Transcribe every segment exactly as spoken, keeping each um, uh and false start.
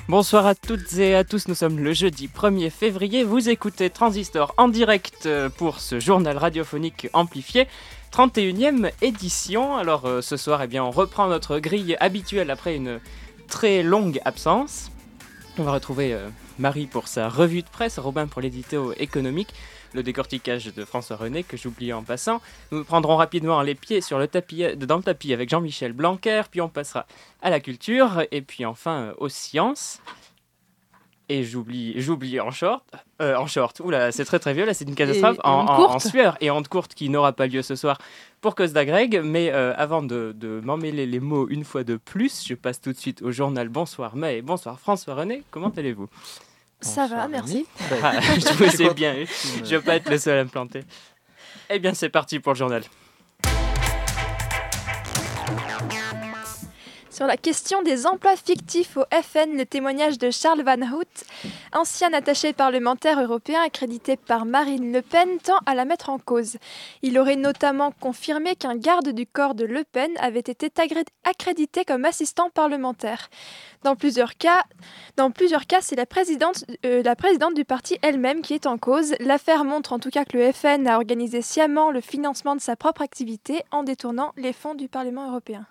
Bonsoir à toutes et à tous, nous sommes le jeudi premier février, vous écoutez Transistor en direct pour ce journal radiophonique amplifié, trente et unième édition. Alors euh, ce soir, eh bien, on reprend notre grille habituelle après une très longue absence. On va retrouver euh, Marie pour sa revue de presse, Robin pour l'édito économique, le décortiquage de François René que j'oubliais en passant. Nous prendrons rapidement les pieds sur le tapis, dans le tapis avec Jean-Michel Blanquer, puis on passera à la culture, et puis enfin euh, aux sciences. Et j'oublie, j'oublie en short, euh, en short, oula, c'est très très vieux, là c'est une catastrophe, et, et en, en, en, en sueur, et honte courte qui n'aura pas lieu ce soir pour cause d'Agreg, mais euh, avant de, de m'emmêler les mots une fois de plus, je passe tout de suite au journal. Bonsoir May, bonsoir François René, comment allez-vous ? Ça va, merci. Ah, je vous ai bien eu, je ne veux pas être le seul à me planter. Eh bien c'est parti pour le journal. Sur la question des emplois fictifs au F N, le témoignage de Charles Van Hout, ancien attaché parlementaire européen accrédité par Marine Le Pen, tend à la mettre en cause. Il aurait notamment confirmé qu'un garde du corps de Le Pen avait été accrédité comme assistant parlementaire. Dans plusieurs cas, dans plusieurs cas c'est la présidente, euh, la présidente du parti elle-même qui est en cause. L'affaire montre en tout cas que le F N a organisé sciemment le financement de sa propre activité en détournant les fonds du Parlement européen.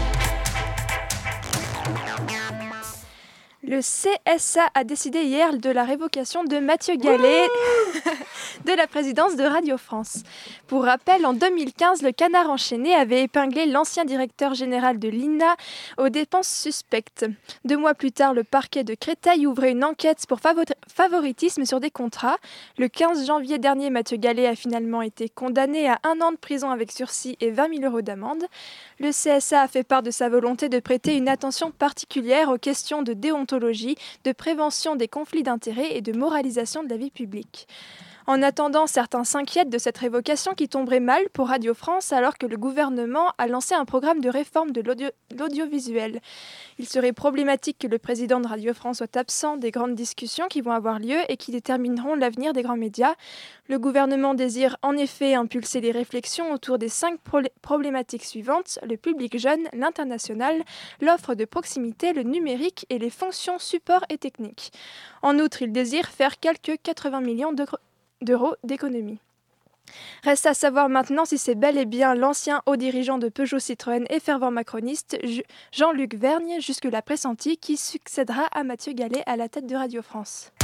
Le C S A a décidé hier de la révocation de Mathieu Gallet de la présidence de Radio France. Pour rappel, en deux mille quinze, le Canard enchaîné avait épinglé l'ancien directeur général de l'I N A aux dépenses suspectes. Deux mois plus tard, le parquet de Créteil ouvrait une enquête pour favori- favoritisme sur des contrats. Le quinze janvier dernier, Mathieu Gallet a finalement été condamné à un an de prison avec sursis et vingt mille euros d'amende. Le C S A a fait part de sa volonté de prêter une attention particulière aux questions de déontologie, de prévention des conflits d'intérêts et de moralisation de la vie publique. En attendant, certains s'inquiètent de cette révocation qui tomberait mal pour Radio France alors que le gouvernement a lancé un programme de réforme de l'audio- l'audiovisuel. Il serait problématique que le président de Radio France soit absent des grandes discussions qui vont avoir lieu et qui détermineront l'avenir des grands médias. Le gouvernement désire en effet impulser les réflexions autour des cinq pro- problématiques suivantes: le public jeune, l'international, l'offre de proximité, le numérique et les fonctions support et techniques. En outre, il désire faire quelques quatre-vingts millions de d'euros d'économie. Reste à savoir maintenant si c'est bel et bien l'ancien haut dirigeant de Peugeot Citroën et fervent macroniste Jean-Luc Vergne, jusque-là pressenti, qui succédera à Mathieu Gallet à la tête de Radio France.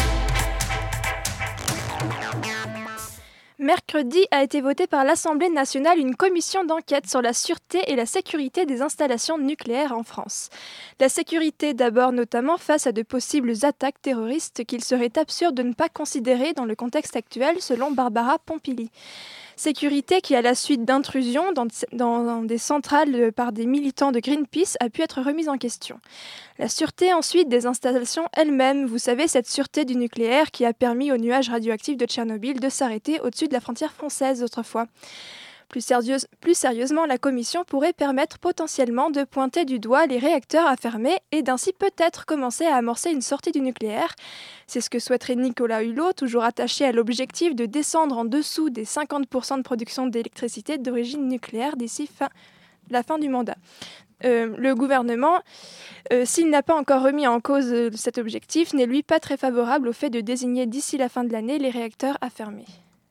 Mercredi a été votée par l'Assemblée nationale une commission d'enquête sur la sûreté et la sécurité des installations nucléaires en France. La sécurité d'abord, notamment face à de possibles attaques terroristes qu'il serait absurde de ne pas considérer dans le contexte actuel, selon Barbara Pompili. Sécurité qui, à la suite d'intrusions dans, dans des centrales par des militants de Greenpeace, a pu être remise en question. La sûreté ensuite des installations elles-mêmes. Vous savez, cette sûreté du nucléaire qui a permis aux nuages radioactifs de Tchernobyl de s'arrêter au-dessus de la frontière française autrefois. Plus, sérieuse, plus sérieusement, la commission pourrait permettre potentiellement de pointer du doigt les réacteurs à fermer et d'ainsi peut-être commencer à amorcer une sortie du nucléaire. C'est ce que souhaiterait Nicolas Hulot, toujours attaché à l'objectif de descendre en dessous des cinquante pour cent de production d'électricité d'origine nucléaire d'ici fin, la fin du mandat. Euh, le gouvernement, euh, s'il n'a pas encore remis en cause euh, cet objectif, n'est lui pas très favorable au fait de désigner d'ici la fin de l'année les réacteurs à fermer.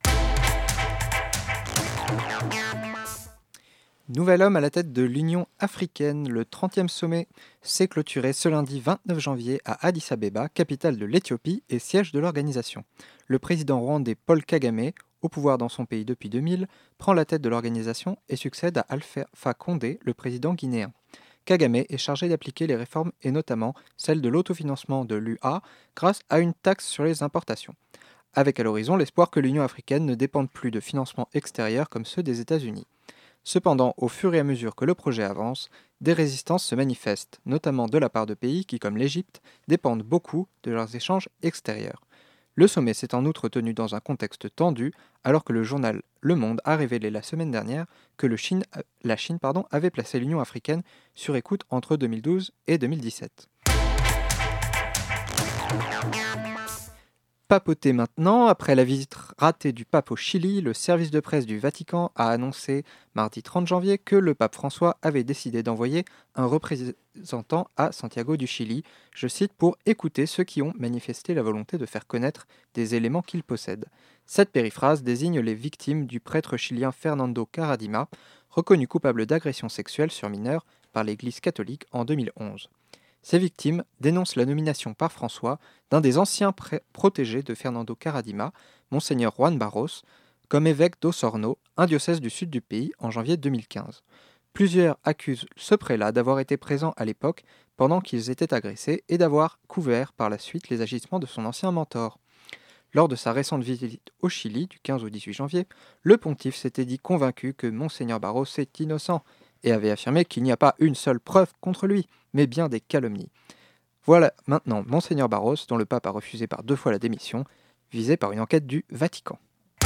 Nouvel homme à la tête de l'Union africaine. Le trentième sommet s'est clôturé ce lundi vingt-neuf janvier à Addis Abeba, capitale de l'Éthiopie et siège de l'organisation. Le président rwandais Paul Kagame, au pouvoir dans son pays depuis deux mille, prend la tête de l'organisation et succède à Alpha Condé, le président guinéen. Kagame est chargé d'appliquer les réformes et notamment celle de l'autofinancement de l'U A grâce à une taxe sur les importations. Avec à l'horizon l'espoir que l'Union africaine ne dépende plus de financements extérieurs comme ceux des États-Unis. Cependant, au fur et à mesure que le projet avance, des résistances se manifestent, notamment de la part de pays qui, comme l'Égypte, dépendent beaucoup de leurs échanges extérieurs. Le sommet s'est en outre tenu dans un contexte tendu, alors que le journal Le Monde a révélé la semaine dernière que le Chine, la Chine pardon, avait placé l'Union africaine sur écoute entre deux mille douze et deux mille dix-sept. Papoter maintenant, après la visite ratée du pape au Chili, le service de presse du Vatican a annoncé mardi trente janvier que le pape François avait décidé d'envoyer un représentant à Santiago du Chili, je cite, pour écouter ceux qui ont manifesté la volonté de faire connaître des éléments qu'ils possèdent. Cette périphrase désigne les victimes du prêtre chilien Fernando Karadima, reconnu coupable d'agression sexuelle sur mineurs par l'Église catholique en deux mille onze. Ces victimes dénoncent la nomination par François d'un des anciens pré- protégés de Fernando Karadima, Monseigneur Juan Barros, comme évêque d'Osorno, un diocèse du sud du pays, en janvier deux mille quinze. Plusieurs accusent ce prélat d'avoir été présent à l'époque pendant qu'ils étaient agressés et d'avoir couvert par la suite les agissements de son ancien mentor. Lors de sa récente visite au Chili, du quinze au dix-huit janvier, le pontife s'était dit convaincu que Monseigneur Barros est innocent et avait affirmé qu'il n'y a pas une seule preuve contre lui, mais bien des calomnies. Voilà maintenant Monseigneur Barros, dont le pape a refusé par deux fois la démission, visé par une enquête du Vatican.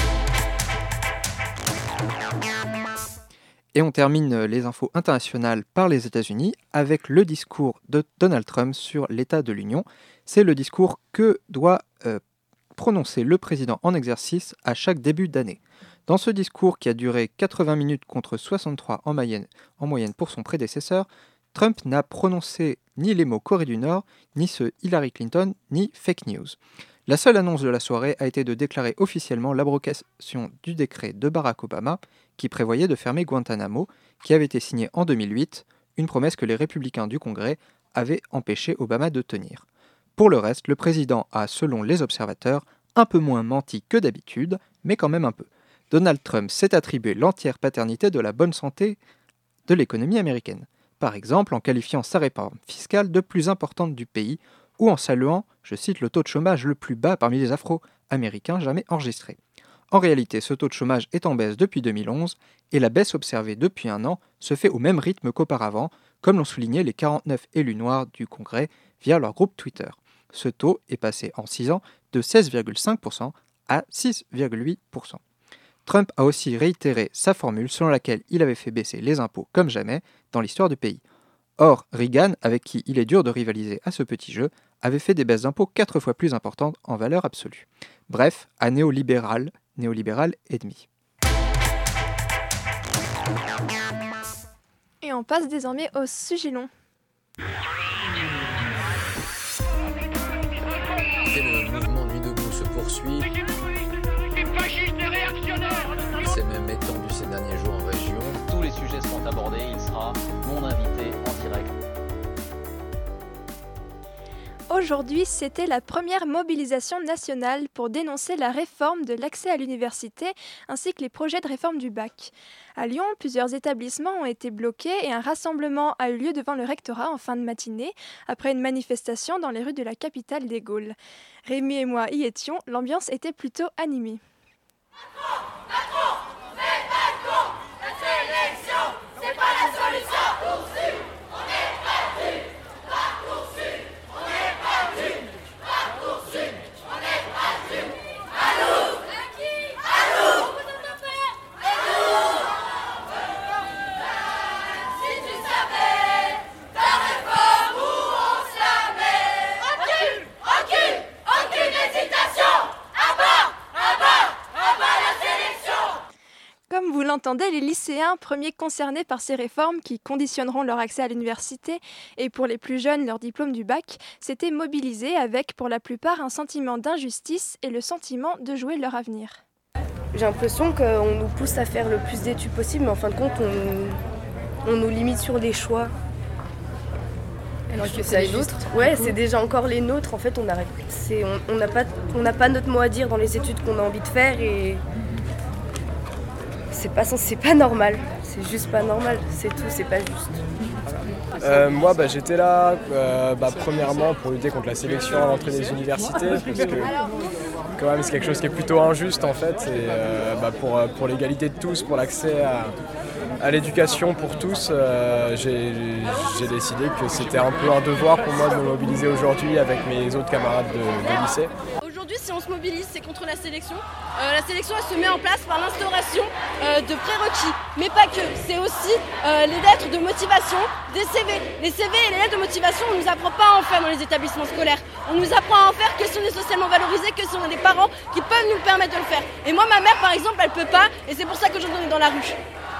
Et on termine les infos internationales par les États-Unis avec le discours de Donald Trump sur l'état de l'Union. C'est le discours que doit euh, prononcer le président en exercice à chaque début d'année. Dans ce discours qui a duré quatre-vingts minutes contre soixante-trois en moyenne, en moyenne pour son prédécesseur, Trump n'a prononcé ni les mots Corée du Nord, ni ceux Hillary Clinton, ni fake news. La seule annonce de la soirée a été de déclarer officiellement l'abrogation du décret de Barack Obama qui prévoyait de fermer Guantanamo, qui avait été signé en deux mille huit, une promesse que les républicains du Congrès avaient empêché Obama de tenir. Pour le reste, le président a, selon les observateurs, un peu moins menti que d'habitude, mais quand même un peu. Donald Trump s'est attribué l'entière paternité de la bonne santé de l'économie américaine. Par exemple, en qualifiant sa réforme fiscale de plus importante du pays, ou en saluant, je cite, le taux de chômage le plus bas parmi les Afro-Américains jamais enregistré. En réalité, ce taux de chômage est en baisse depuis deux mille onze, et la baisse observée depuis un an se fait au même rythme qu'auparavant, comme l'ont souligné les quarante-neuf élus noirs du Congrès via leur groupe Twitter. Ce taux est passé en six ans de seize virgule cinq pour cent à six virgule huit pour cent. Trump a aussi réitéré sa formule selon laquelle il avait fait baisser les impôts comme jamais dans l'histoire du pays. Or, Reagan, avec qui il est dur de rivaliser à ce petit jeu, avait fait des baisses d'impôts quatre fois plus importantes en valeur absolue. Bref, à néolibéral, néolibéral et demi. Et on passe désormais au sujet long. Et le mouvement Nuit debout se poursuit. Il s'est même étendu ces derniers jours en région. Tous les sujets seront abordés, il sera mon invité en direct. Aujourd'hui, c'était la première mobilisation nationale pour dénoncer la réforme de l'accès à l'université ainsi que les projets de réforme du bac. À Lyon, plusieurs établissements ont été bloqués et un rassemblement a eu lieu devant le rectorat en fin de matinée après une manifestation dans les rues de la capitale des Gaules. Rémi et moi y étions, l'ambiance était plutôt animée. Macron, Macron, mais Macron, la sélection, c'est pas la solution. Parcoursup, on est perdu. Parcoursup, on est perdu. Parcoursup, on est perdu. Allô, à qui? Allô, on vous entend pas. Allô, si tu savais ta réforme où on se la met. Aucune, aucune, aucune hésitation. À bas, à bas. Comme vous l'entendez, les lycéens, premiers concernés par ces réformes qui conditionneront leur accès à l'université et pour les plus jeunes leur diplôme du bac, s'étaient mobilisés avec pour la plupart un sentiment d'injustice et le sentiment de jouer leur avenir. J'ai l'impression qu'on nous pousse à faire le plus d'études possible, mais en fin de compte, on, on nous limite sur les choix. Alors que c'est les nôtres. Ouais, c'est déjà encore les nôtres. En fait, on n'a c'est, on, on n'a pas, on n'a pas notre mot à dire dans les études qu'on a envie de faire et c'est pas, c'est pas normal. C'est juste pas normal. C'est tout, c'est pas juste. Euh, moi, bah, j'étais là, euh, bah, premièrement, pour lutter contre la sélection à l'entrée des universités, parce que quand même, c'est quelque chose qui est plutôt injuste en fait, et euh, bah, pour, pour l'égalité de tous, pour l'accès à, à l'éducation pour tous, euh, j'ai, j'ai décidé que c'était un peu un devoir pour moi de me mobiliser aujourd'hui avec mes autres camarades de, de lycée. Aujourd'hui, si on on se mobilise, c'est contre la sélection. Euh, la sélection, elle se met en place par l'instauration euh, de prérequis, mais pas que. C'est aussi euh, les lettres de motivation, des C V. Les C V et les lettres de motivation, on ne nous apprend pas à en faire dans les établissements scolaires. On nous apprend à en faire que si on est socialement valorisé, que si on a des parents qui peuvent nous permettre de le faire. Et moi, ma mère, par exemple, elle peut pas, et c'est pour ça qu'aujourd'hui on est dans la rue.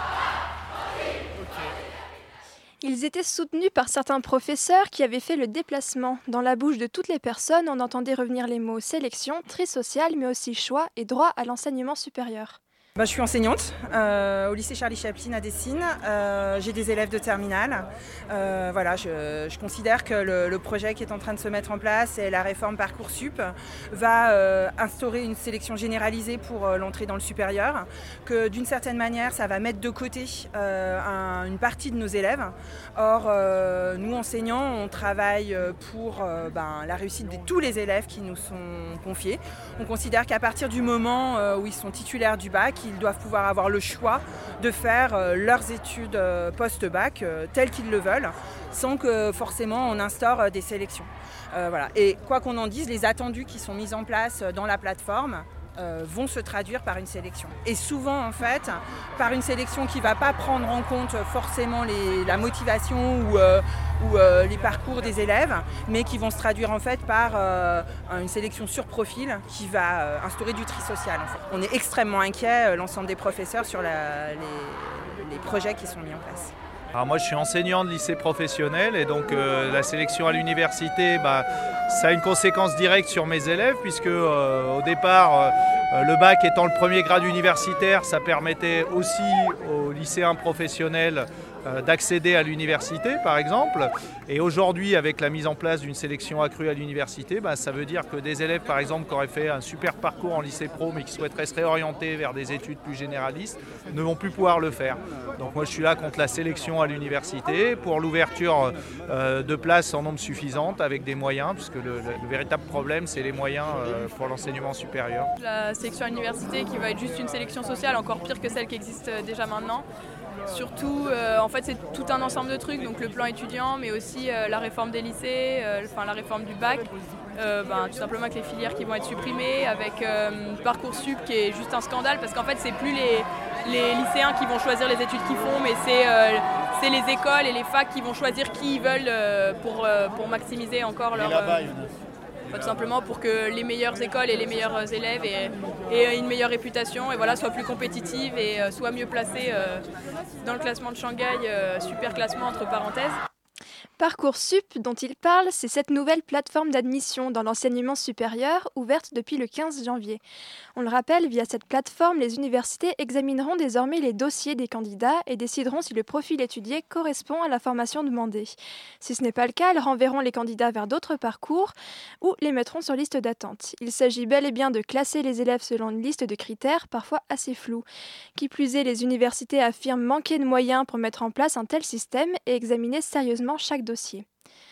Ils étaient soutenus par certains professeurs qui avaient fait le déplacement. Dans la bouche de toutes les personnes, on entendait revenir les mots sélection, tri social, mais aussi choix et droit à l'enseignement supérieur. Bah, je suis enseignante euh, au lycée Charlie Chaplin à Dessines. Euh, j'ai des élèves de terminale. Euh, voilà, je, je considère que le, le projet qui est en train de se mettre en place et la réforme Parcoursup va euh, instaurer une sélection généralisée pour euh, l'entrée dans le supérieur. Que d'une certaine manière, ça va mettre de côté euh, un, une partie de nos élèves. Or, euh, nous enseignants, on travaille pour euh, ben, la réussite de tous les élèves qui nous sont confiés. On considère qu'à partir du moment euh, où ils sont titulaires du bac, ils doivent pouvoir avoir le choix de faire euh, leurs études euh, post-bac euh, telles qu'ils le veulent, sans que forcément on instaure euh, des sélections. Euh, voilà. Et quoi qu'on en dise, les attendus qui sont mis en place dans la plateforme euh, vont se traduire par une sélection. Et souvent en fait, par une sélection qui ne va pas prendre en compte forcément les, la motivation ou, euh, ou euh, les parcours des élèves, mais qui vont se traduire en fait par euh, une sélection sur profil qui va euh, instaurer du tri social. En fait. On est extrêmement inquiet, euh, l'ensemble des professeurs, sur la, les, les projets qui sont mis en place. Alors moi je suis enseignant de lycée professionnel et donc euh, la sélection à l'université, bah, ça a une conséquence directe sur mes élèves puisque euh, au départ euh, le bac étant le premier grade universitaire, ça permettait aussi aux lycéens professionnels euh, d'accéder à l'université par exemple. Et aujourd'hui avec la mise en place d'une sélection accrue à l'université, bah, ça veut dire que des élèves par exemple qui auraient fait un super parcours en lycée pro mais qui souhaiteraient se réorienter vers des études plus généralistes ne vont plus pouvoir le faire. Donc moi je suis là contre la sélection à l'université pour l'ouverture euh, de places en nombre suffisant avec des moyens, puisque le, le, le véritable problème c'est les moyens euh, pour l'enseignement supérieur. La sélection à l'université qui va être juste une sélection sociale, encore pire que celle qui existe déjà maintenant. Surtout, euh, en fait, c'est tout un ensemble de trucs, donc le plan étudiant, mais aussi euh, la réforme des lycées, euh, enfin la réforme du bac, euh, ben, tout simplement avec les filières qui vont être supprimées, avec euh, Parcoursup qui est juste un scandale, parce qu'en fait, c'est plus les, les lycéens qui vont choisir les études qu'ils font, mais c'est euh, c'est les écoles et les facs qui vont choisir qui ils veulent euh, pour, euh, pour maximiser encore leur... Euh, tout simplement pour que les meilleures écoles et les meilleurs élèves aient, aient une meilleure réputation et voilà, soient plus compétitives et euh, soient mieux placées euh, dans le classement de Shanghai, euh, super classement entre parenthèses. Parcoursup, dont il parle, c'est cette nouvelle plateforme d'admission dans l'enseignement supérieur ouverte depuis le quinze janvier. On le rappelle, via cette plateforme, les universités examineront désormais les dossiers des candidats et décideront si le profil étudié correspond à la formation demandée. Si ce n'est pas le cas, elles renverront les candidats vers d'autres parcours ou les mettront sur liste d'attente. Il s'agit bel et bien de classer les élèves selon une liste de critères parfois assez floue. Qui plus est, les universités affirment manquer de moyens pour mettre en place un tel système et examiner sérieusement chaque dossier.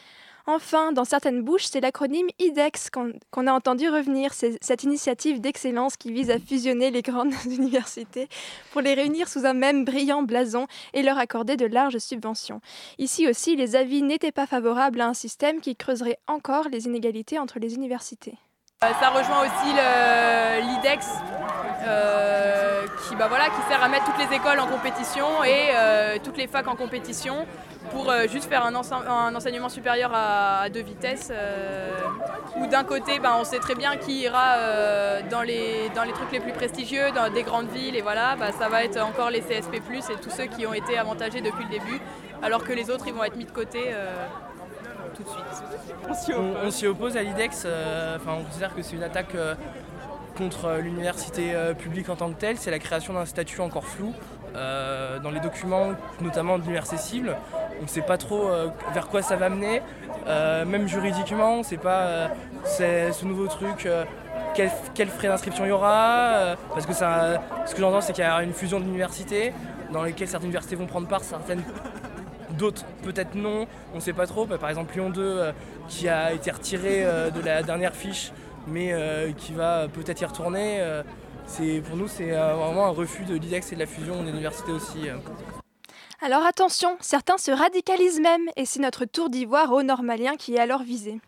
Enfin, dans certaines bouches, c'est l'acronyme I D E X qu'on, qu'on a entendu revenir. C'est cette initiative d'excellence qui vise à fusionner les grandes universités pour les réunir sous un même brillant blason et leur accorder de larges subventions. Ici aussi, les avis n'étaient pas favorables à un système qui creuserait encore les inégalités entre les universités. Ça rejoint aussi l'I D E X euh, qui, bah voilà, qui sert à mettre toutes les écoles en compétition et euh, toutes les facs en compétition pour euh, juste faire un, ense- un enseignement supérieur à, à deux vitesses euh, où d'un côté bah, on sait très bien qui ira euh, dans, les, dans les trucs les plus prestigieux, dans des grandes villes et voilà, bah, ça va être encore les C S P plus, et tous ceux qui ont été avantagés depuis le début alors que les autres ils vont être mis de côté euh, tout de suite. On s'y oppose, on, on s'y oppose à l'I D E X, euh, on considère que c'est une attaque euh, contre l'université euh, publique en tant que telle, c'est la création d'un statut encore flou. Euh, dans les documents, notamment de l'université cible, on ne sait pas trop euh, vers quoi ça va mener, euh, même juridiquement, on ne sait pas euh, c'est, ce nouveau truc, euh, quel, quel frais d'inscription il y aura, euh, parce que ça, ce que j'entends c'est qu'il y a une fusion d'universités dans lesquelles certaines universités vont prendre part, certaines d'autres peut-être non, on ne sait pas trop. Par exemple Lyon deux euh, qui a été retiré euh, de la dernière fiche mais euh, qui va peut-être y retourner. Euh, c'est, pour nous c'est euh, vraiment un refus de l'I D E X et de la fusion des universités aussi. Euh. Alors attention, certains se radicalisent même et c'est notre tour d'ivoire au normalien qui est alors visé.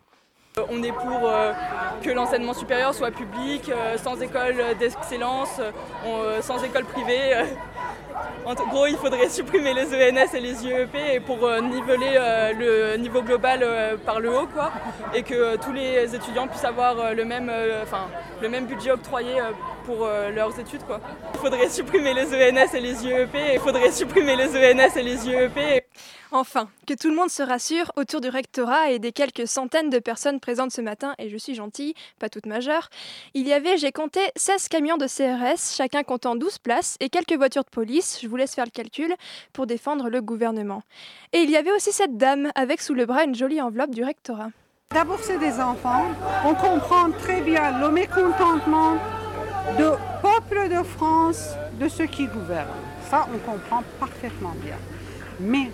On est pour euh, que l'enseignement supérieur soit public, euh, sans école d'excellence, euh, sans école privée. Euh. En gros, il faudrait supprimer les E N S et les I E P et pour euh, niveler euh, le niveau global euh, par le haut, quoi, et que euh, tous les étudiants puissent avoir euh, le, même, euh, le même budget octroyé euh, pour euh, leurs études, quoi. Il faudrait supprimer les E N S et les I E P, et il faudrait supprimer les E N S et les I E P. Et... Enfin, que tout le monde se rassure, autour du rectorat et des quelques centaines de personnes présentes ce matin, et je suis gentille, pas toute majeure, il y avait, j'ai compté, seize camions de C R S, chacun comptant douze places, et quelques voitures de police, je vous laisse faire le calcul, pour défendre le gouvernement. Et il y avait aussi cette dame, avec sous le bras une jolie enveloppe du rectorat. D'abord, c'est des enfants, on comprend très bien le mécontentement du peuple de France, de ceux qui gouvernent. Ça, on comprend parfaitement bien. Mais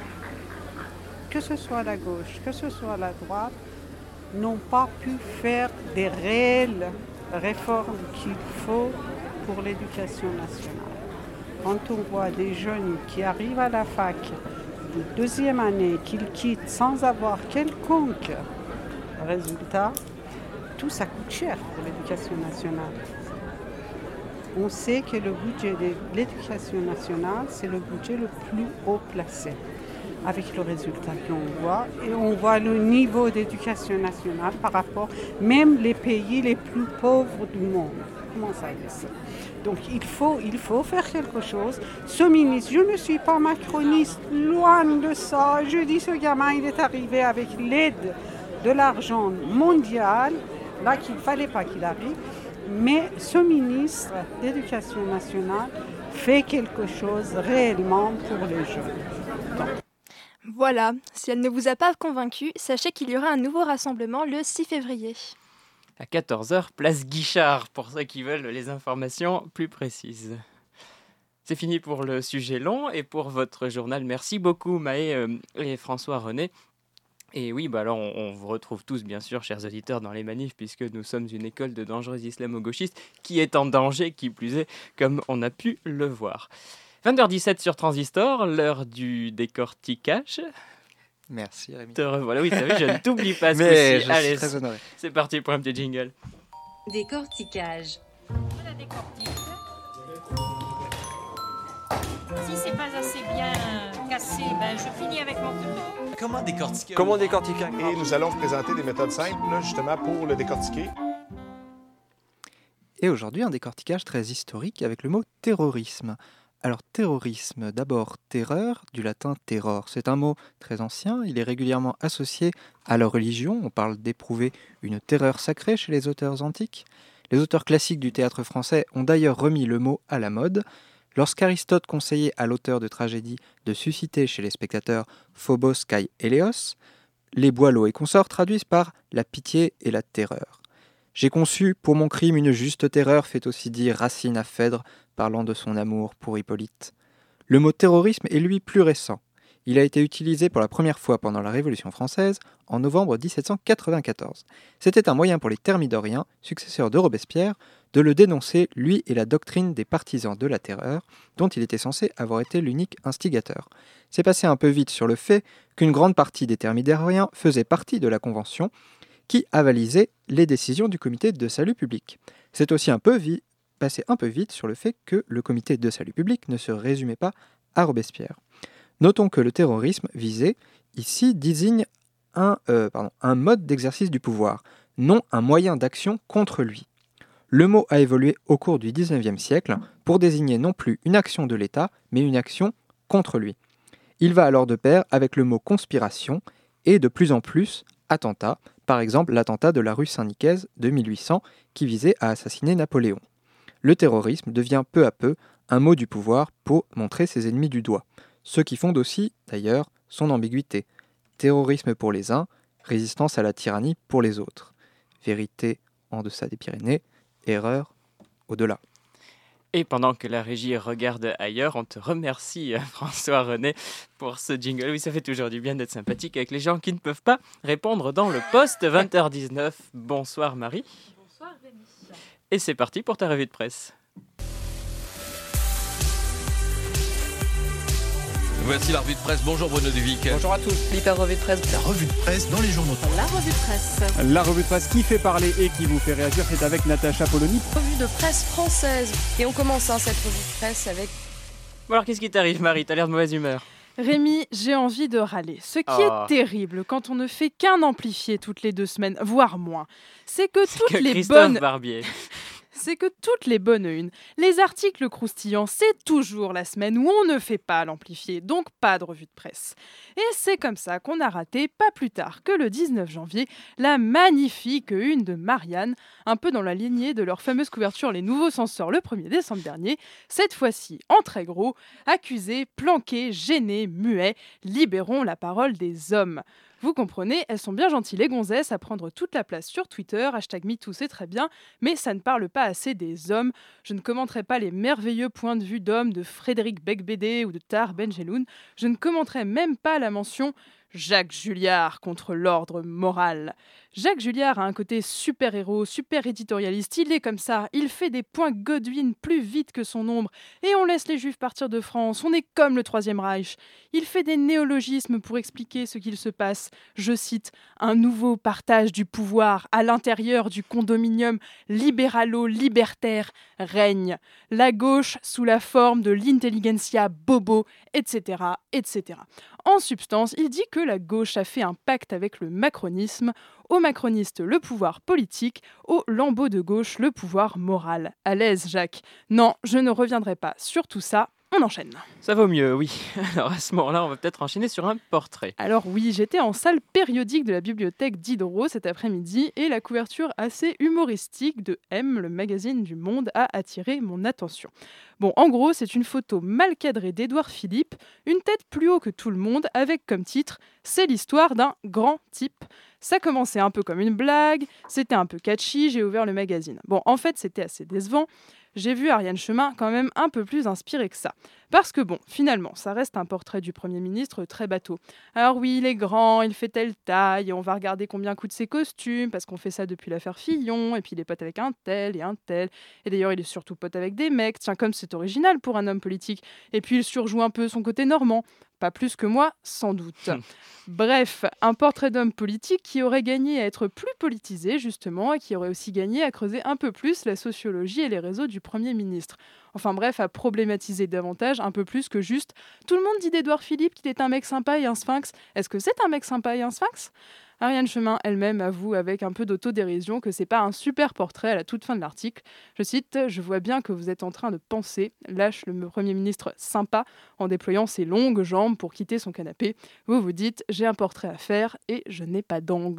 que ce soit la gauche, que ce soit la droite, n'ont pas pu faire des réelles réformes qu'il faut pour l'éducation nationale. Quand on voit des jeunes qui arrivent à la fac de deuxième année, qu'ils quittent sans avoir quelconque résultat, tout ça coûte cher pour l'éducation nationale. On sait que le budget de l'éducation nationale, c'est le budget le plus haut placé, avec le résultat qu'on voit. Et on voit le niveau d'éducation nationale par rapport même les pays les plus pauvres du monde. Comment ça se fait ? Donc il faut, il faut faire quelque chose. Ce ministre, je ne suis pas macroniste, loin de ça. Je dis ce gamin, il est arrivé avec l'aide de l'argent mondial, là qu'il ne fallait pas qu'il arrive. Mais ce ministre d'éducation nationale fait quelque chose réellement pour les jeunes. Donc. Voilà, si elle ne vous a pas convaincu, sachez qu'il y aura un nouveau rassemblement le six février. À quatorze heures, place Guichard, pour ceux qui veulent les informations plus précises. C'est fini pour le sujet long et pour votre journal. Merci beaucoup Maë euh, et François René. Et oui, bah alors on, on vous retrouve tous, bien sûr, chers auditeurs, dans les manifs, puisque nous sommes une école de dangereux islamo-gauchistes qui est en danger, qui plus est, comme on a pu le voir. vingt heures dix-sept sur Transistor, l'heure du décortiquage. Merci Rémi. Te revoilà, oui, t'as vu, je ne t'oublie pas ce Mais coup-ci. je Allez, suis très honoré. C'est parti pour un petit jingle. Décortiquage. Je la décortique. Si c'est pas assez bien cassé, ben je finis avec mon couteau. Comment décortiquer Comment décortiquer Et nous allons vous présenter des méthodes simples, là, justement, pour le décortiquer. Et aujourd'hui, un décortiquage très historique avec le mot terrorisme. Alors, terrorisme, d'abord terreur, du latin terror. C'est un mot très ancien, il est régulièrement associé à la religion. On parle d'éprouver une terreur sacrée chez les auteurs antiques. Les auteurs classiques du théâtre français ont d'ailleurs remis le mot à la mode. Lorsqu'Aristote conseillait à l'auteur de tragédie de susciter chez les spectateurs Phobos kai Héléos, les Boileau et consorts traduisent par la pitié et la terreur. J'ai conçu pour mon crime une juste terreur, fait aussi dire Racine à Phèdre, parlant de son amour pour Hippolyte. Le mot terrorisme est lui plus récent. Il a été utilisé pour la première fois pendant la Révolution française en novembre dix-sept cent quatre-vingt-quatorze. C'était un moyen pour les thermidoriens, successeurs de Robespierre, de le dénoncer, lui et la doctrine des partisans de la terreur, dont il était censé avoir été l'unique instigateur. C'est passé un peu vite sur le fait qu'une grande partie des thermidoriens faisait partie de la Convention, qui avalisait les décisions du comité de salut public. C'est aussi un peu vi- passé un peu vite sur le fait que le comité de salut public ne se résumait pas à Robespierre. Notons que le terrorisme visé, ici, désigne un, euh, pardon, un mode d'exercice du pouvoir, non un moyen d'action contre lui. Le mot a évolué au cours du dix-neuvième siècle pour désigner non plus une action de l'État, mais une action contre lui. Il va alors de pair avec le mot conspiration et de plus en plus attentat, par exemple l'attentat de la rue Saint-Nicaise de mille huit cents qui visait à assassiner Napoléon. Le terrorisme devient peu à peu un mot du pouvoir pour montrer ses ennemis du doigt, ce qui fonde aussi, d'ailleurs, son ambiguïté. Terrorisme pour les uns, résistance à la tyrannie pour les autres. Vérité en deçà des Pyrénées, erreur au-delà. Et pendant que la régie regarde ailleurs, on te remercie François René pour ce jingle. Oui, ça fait toujours du bien d'être sympathique avec les gens qui ne peuvent pas répondre dans le poste. vingt heures dix-neuf, bonsoir Marie. Bonsoir Rémi. Et c'est parti pour ta revue de presse. Voici la revue de presse. Bonjour Bruno Duvic. Bonjour à tous. L'hyper revue de presse. La revue de presse dans les journaux. La revue de presse. La revue de presse qui fait parler et qui vous fait réagir, c'est avec Natacha Polony. Revue de presse française. Et on commence hein, cette revue de presse avec... Bon alors qu'est-ce qui t'arrive Marie? T'as l'air de mauvaise humeur. Rémi, j'ai envie de râler. Ce qui Oh. est terrible quand on ne fait qu'un amplifié toutes les deux semaines, voire moins, c'est que C'est toutes que les Christophe bonnes... Barbier. C'est que toutes les bonnes unes, les articles croustillants, c'est toujours la semaine où on ne fait pas l'amplifié, donc pas de revue de presse. Et c'est comme ça qu'on a raté, pas plus tard que le dix-neuf janvier, la magnifique une de Marianne, un peu dans la lignée de leur fameuse couverture Les Nouveaux Censeurs le premier décembre dernier, cette fois-ci en très gros, accusés, planqués, gênés, muets, libérons la parole des hommes. Vous comprenez, elles sont bien gentilles les gonzesses à prendre toute la place sur Twitter, hashtag MeToo c'est très bien, mais ça ne parle pas assez des hommes. Je ne commenterai pas les merveilleux points de vue d'hommes de Frédéric Becbédé ou de Tahar Benjeloun. Je ne commenterai même pas la mention Jacques Julliard contre l'ordre moral. Jacques Julliard a un côté super-héros, super éditorialiste, il est comme ça, il fait des points Godwin plus vite que son ombre, et on laisse les juifs partir de France, on est comme le Troisième Reich. Il fait des néologismes pour expliquer ce qu'il se passe, je cite, un nouveau partage du pouvoir à l'intérieur du condominium libéralo-libertaire règne, la gauche sous la forme de l'intelligentsia bobo, et cetera, et cetera. En substance, il dit que la gauche a fait un pacte avec le macronisme, aux macronistes le pouvoir politique, aux lambeaux de gauche le pouvoir moral. À l'aise, Jacques. Non, je ne reviendrai pas sur tout ça. On enchaîne. Ça vaut mieux, oui. Alors à ce moment-là, on va peut-être enchaîner sur un portrait. Alors oui, j'étais en salle périodique de la bibliothèque Diderot cet après-midi et la couverture assez humoristique de M, le magazine du Monde, a attiré mon attention. Bon, en gros, c'est une photo mal cadrée d'Édouard Philippe, une tête plus haut que tout le monde, avec comme titre « C'est l'histoire d'un grand type ». Ça commençait un peu comme une blague, c'était un peu catchy, j'ai ouvert le magazine. Bon, en fait, c'était assez décevant. J'ai vu Ariane Chemin quand même un peu plus inspirée que ça. Parce que bon, finalement, ça reste un portrait du Premier ministre très bateau. Alors oui, il est grand, il fait telle taille, et on va regarder combien coûtent ses costumes, parce qu'on fait ça depuis l'affaire Fillon, et puis il est pote avec un tel et un tel. Et d'ailleurs, il est surtout pote avec des mecs, tiens, comme c'est original pour un homme politique. Et puis il surjoue un peu son côté normand. Pas plus que moi, sans doute. Bref, un portrait d'homme politique qui aurait gagné à être plus politisé, justement, et qui aurait aussi gagné à creuser un peu plus la sociologie et les réseaux du Premier ministre. Enfin bref, à problématiser davantage, un peu plus que juste « Tout le monde dit d'Édouard Philippe qu'il est un mec sympa et un sphinx. Est-ce que c'est un mec sympa et un sphinx ?» Ariane Chemin elle-même avoue avec un peu d'autodérision que c'est pas un super portrait à la toute fin de l'article. Je cite « Je vois bien que vous êtes en train de penser, lâche le Premier ministre sympa en déployant ses longues jambes pour quitter son canapé. Vous vous dites « J'ai un portrait à faire et je n'ai pas d'angle. »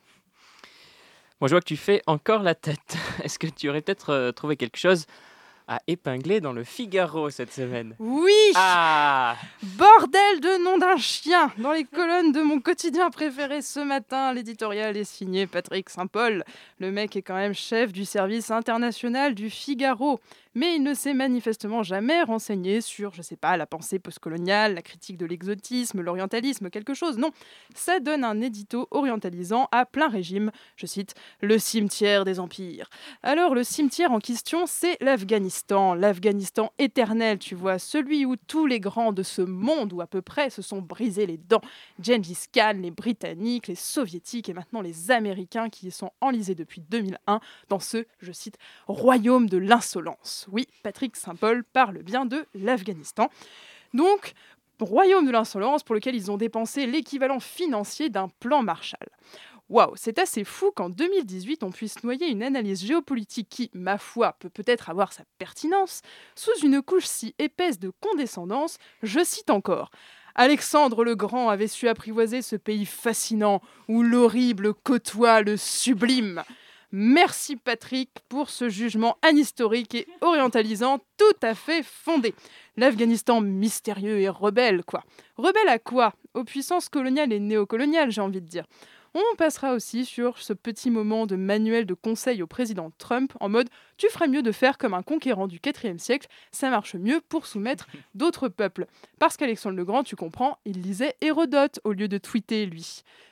Moi, je vois que tu fais encore la tête. Est-ce que tu aurais peut-être euh, trouvé quelque chose à épingler dans le Figaro cette semaine? Oui. Ah. Bordel de nom d'un chien. Dans les colonnes de mon quotidien préféré ce matin, l'éditorial est signé Patrick Saint-Paul. Le mec est quand même chef du service international du Figaro. Mais il ne s'est manifestement jamais renseigné sur, je sais pas, la pensée postcoloniale, la critique de l'exotisme, l'orientalisme, quelque chose. Non, ça donne un édito orientalisant à plein régime. Je cite, « Le cimetière des empires ». Alors, le cimetière en question, c'est l'Afghanistan. L'Afghanistan éternel, tu vois, celui où tous les grands de ce monde, ou à peu près, se sont brisés les dents. Gengis Khan, les Britanniques, les Soviétiques et maintenant les Américains qui y sont enlisés depuis deux mille un dans ce, je cite, « royaume de l'insolence ». Oui, Patrick Saint-Paul parle bien de l'Afghanistan. Donc, royaume de l'insolence pour lequel ils ont dépensé l'équivalent financier d'un plan Marshall. Waouh, c'est assez fou qu'en deux mille dix-huit, on puisse noyer une analyse géopolitique qui, ma foi, peut peut-être avoir sa pertinence, sous une couche si épaisse de condescendance, je cite encore. Alexandre le Grand avait su apprivoiser ce pays fascinant où l'horrible côtoie le sublime. Merci Patrick pour ce jugement anhistorique et orientalisant tout à fait fondé. L'Afghanistan mystérieux et rebelle, quoi. Rebelle à quoi? Aux puissances coloniales et néocoloniales, j'ai envie de dire. On passera aussi sur ce petit moment de manuel de conseil au président Trump en mode « tu ferais mieux de faire comme un conquérant du quatrième siècle, ça marche mieux pour soumettre d'autres peuples ». Parce qu'Alexandre le Grand, tu comprends, il lisait Hérodote au lieu de tweeter lui.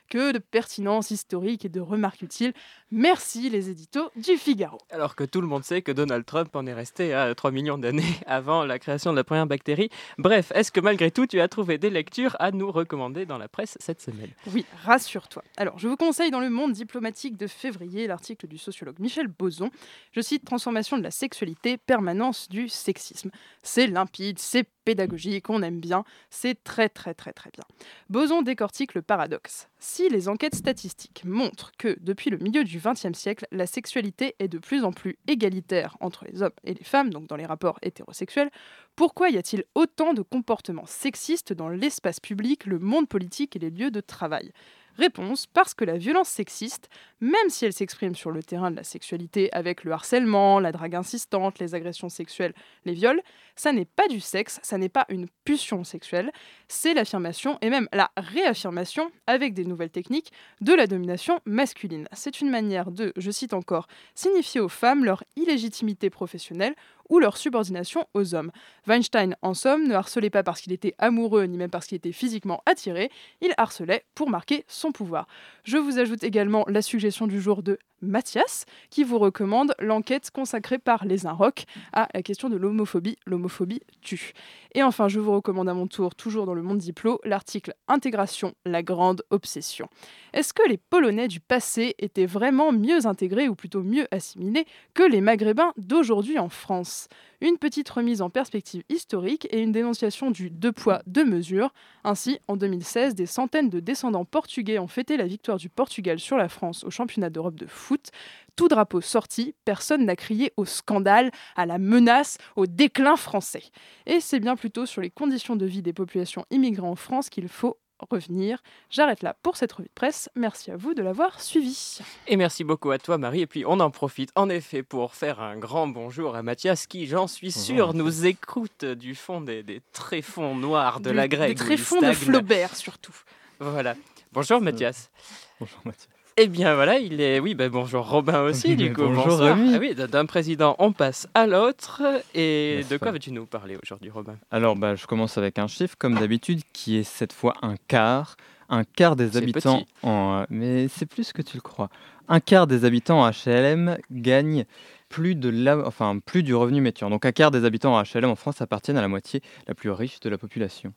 que de pertinence historique et de remarques utiles. Merci les éditos du Figaro. Alors que tout le monde sait que Donald Trump en est resté à trois millions d'années avant la création de la première bactérie. Bref, est-ce que malgré tout, tu as trouvé des lectures à nous recommander dans la presse cette semaine ? Oui, rassure-toi. Alors, je vous conseille dans Le Monde diplomatique de février l'article du sociologue Michel Boson. Je cite « Transformation de la sexualité, permanence du sexisme ». C'est limpide, c'est pédagogique, on aime bien, c'est très très très très bien. Boson décortique le paradoxe. Si les enquêtes statistiques montrent que, depuis le milieu du vingtième siècle, la sexualité est de plus en plus égalitaire entre les hommes et les femmes, donc dans les rapports hétérosexuels, pourquoi y a-t-il autant de comportements sexistes dans l'espace public, le monde politique et les lieux de travail ? Réponse, parce que la violence sexiste, même si elle s'exprime sur le terrain de la sexualité avec le harcèlement, la drague insistante, les agressions sexuelles, les viols, ça n'est pas du sexe, ça n'est pas une pulsion sexuelle, c'est l'affirmation et même la réaffirmation, avec des nouvelles techniques, de la domination masculine. C'est une manière de, je cite encore, signifier aux femmes leur illégitimité professionnelle ou leur subordination aux hommes. Weinstein, en somme, ne harcelait pas parce qu'il était amoureux, ni même parce qu'il était physiquement attiré, il harcelait pour marquer son pouvoir. Je vous ajoute également la suggestion du jour de Mathias, qui vous recommande l'enquête consacrée par Les Inrocks à la question de l'homophobie. L'homophobie tue. Et enfin, je vous recommande à mon tour, toujours dans Le Monde Diplo, l'article « Intégration, la grande obsession ». Est-ce que les Polonais du passé étaient vraiment mieux intégrés, ou plutôt mieux assimilés, que les Maghrébins d'aujourd'hui en France ? Une petite remise en perspective historique et une dénonciation du deux poids, deux mesures. Ainsi, en deux mille seize, des centaines de descendants portugais ont fêté la victoire du Portugal sur la France au championnat d'Europe de foot. Tout drapeau sorti, personne n'a crié au scandale, à la menace, au déclin français. Et c'est bien plutôt sur les conditions de vie des populations immigrées en France qu'il faut revenir. J'arrête là pour cette revue de presse. Merci à vous de l'avoir suivi. Et merci beaucoup à toi Marie. Et puis on en profite en effet pour faire un grand bonjour à Mathias qui, j'en suis sûr, bonjour, nous écoute du fond des, des tréfonds noirs de du, la Grèce. Des tréfonds de Flaubert surtout. Voilà. Bonjour Mathias. Bonjour Mathias. Eh bien voilà, il est... Oui, ben bonjour Robin aussi, du coup. Bonjour Rémi. Ah oui, d'un président, on passe à l'autre. Et de quoi veux-tu nous parler aujourd'hui, Robin ? Alors, bah, je commence avec un chiffre, comme d'habitude, qui est cette fois un quart. Un quart des c'est habitants petit. en... Mais c'est plus que tu le crois. Un quart des habitants en H L M gagnent plus, de la... enfin, plus du revenu médian. Donc un quart des habitants en H L M en France appartiennent à la moitié la plus riche de la population.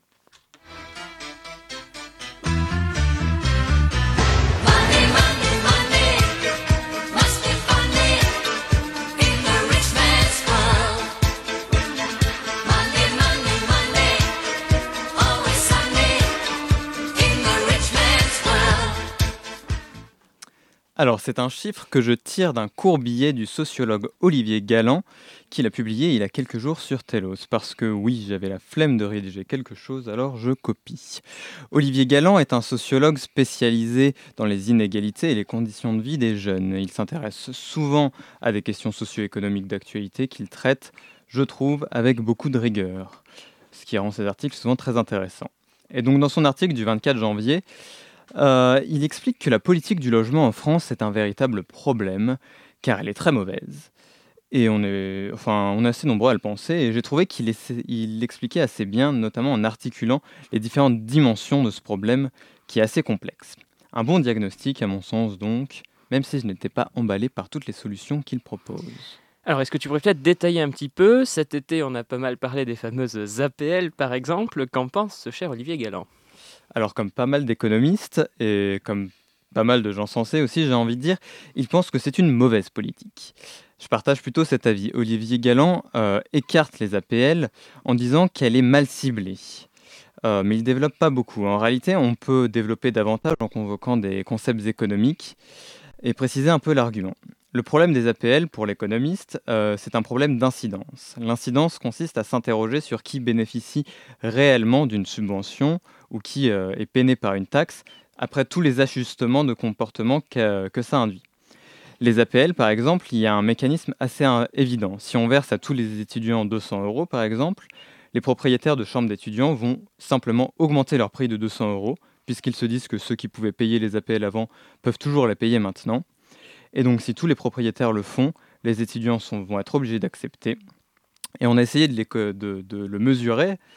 Alors, c'est un chiffre que je tire d'un court billet du sociologue Olivier Galland, qu'il a publié il y a quelques jours sur Telos. Parce que oui, j'avais la flemme de rédiger quelque chose, alors je copie. Olivier Galland est un sociologue spécialisé dans les inégalités et les conditions de vie des jeunes. Il s'intéresse souvent à des questions socio-économiques d'actualité qu'il traite, je trouve, avec beaucoup de rigueur. Ce qui rend ses articles souvent très intéressants. Et donc, dans son article du vingt-quatre janvier, Euh, il explique que la politique du logement en France est un véritable problème, car elle est très mauvaise. Et on est, enfin, on est assez nombreux à le penser, et j'ai trouvé qu'il essa- il l'expliquait assez bien, notamment en articulant les différentes dimensions de ce problème, qui est assez complexe. Un bon diagnostic, à mon sens donc, même si je n'étais pas emballé par toutes les solutions qu'il propose. Alors, est-ce que tu pourrais peut-être détailler un petit peu ? Cet été, on a pas mal parlé des fameuses A P L, par exemple. Qu'en pense ce cher Olivier Galland ? Alors, comme pas mal d'économistes, et comme pas mal de gens sensés aussi, j'ai envie de dire, ils pensent que c'est une mauvaise politique. Je partage plutôt cet avis. Olivier Galland euh, écarte les A P L en disant qu'elle est mal ciblée. Euh, mais il ne développe pas beaucoup. En réalité, on peut développer davantage en convoquant des concepts économiques et préciser un peu l'argument. Le problème des A P L, pour l'économiste, euh, c'est un problème d'incidence. L'incidence consiste à s'interroger sur qui bénéficie réellement d'une subvention ou qui euh, est peiné par une taxe, après tous les ajustements de comportement que, que ça induit. Les A P L, par exemple, il y a un mécanisme assez euh, évident. Si on verse à tous les étudiants deux cents euros, par exemple, les propriétaires de chambres d'étudiants vont simplement augmenter leur prix de deux cents euros, puisqu'ils se disent que ceux qui pouvaient payer les A P L avant peuvent toujours les payer maintenant. Et donc, si tous les propriétaires le font, les étudiants sont, vont être obligés d'accepter. Et on a essayé de, les, de, de le mesurer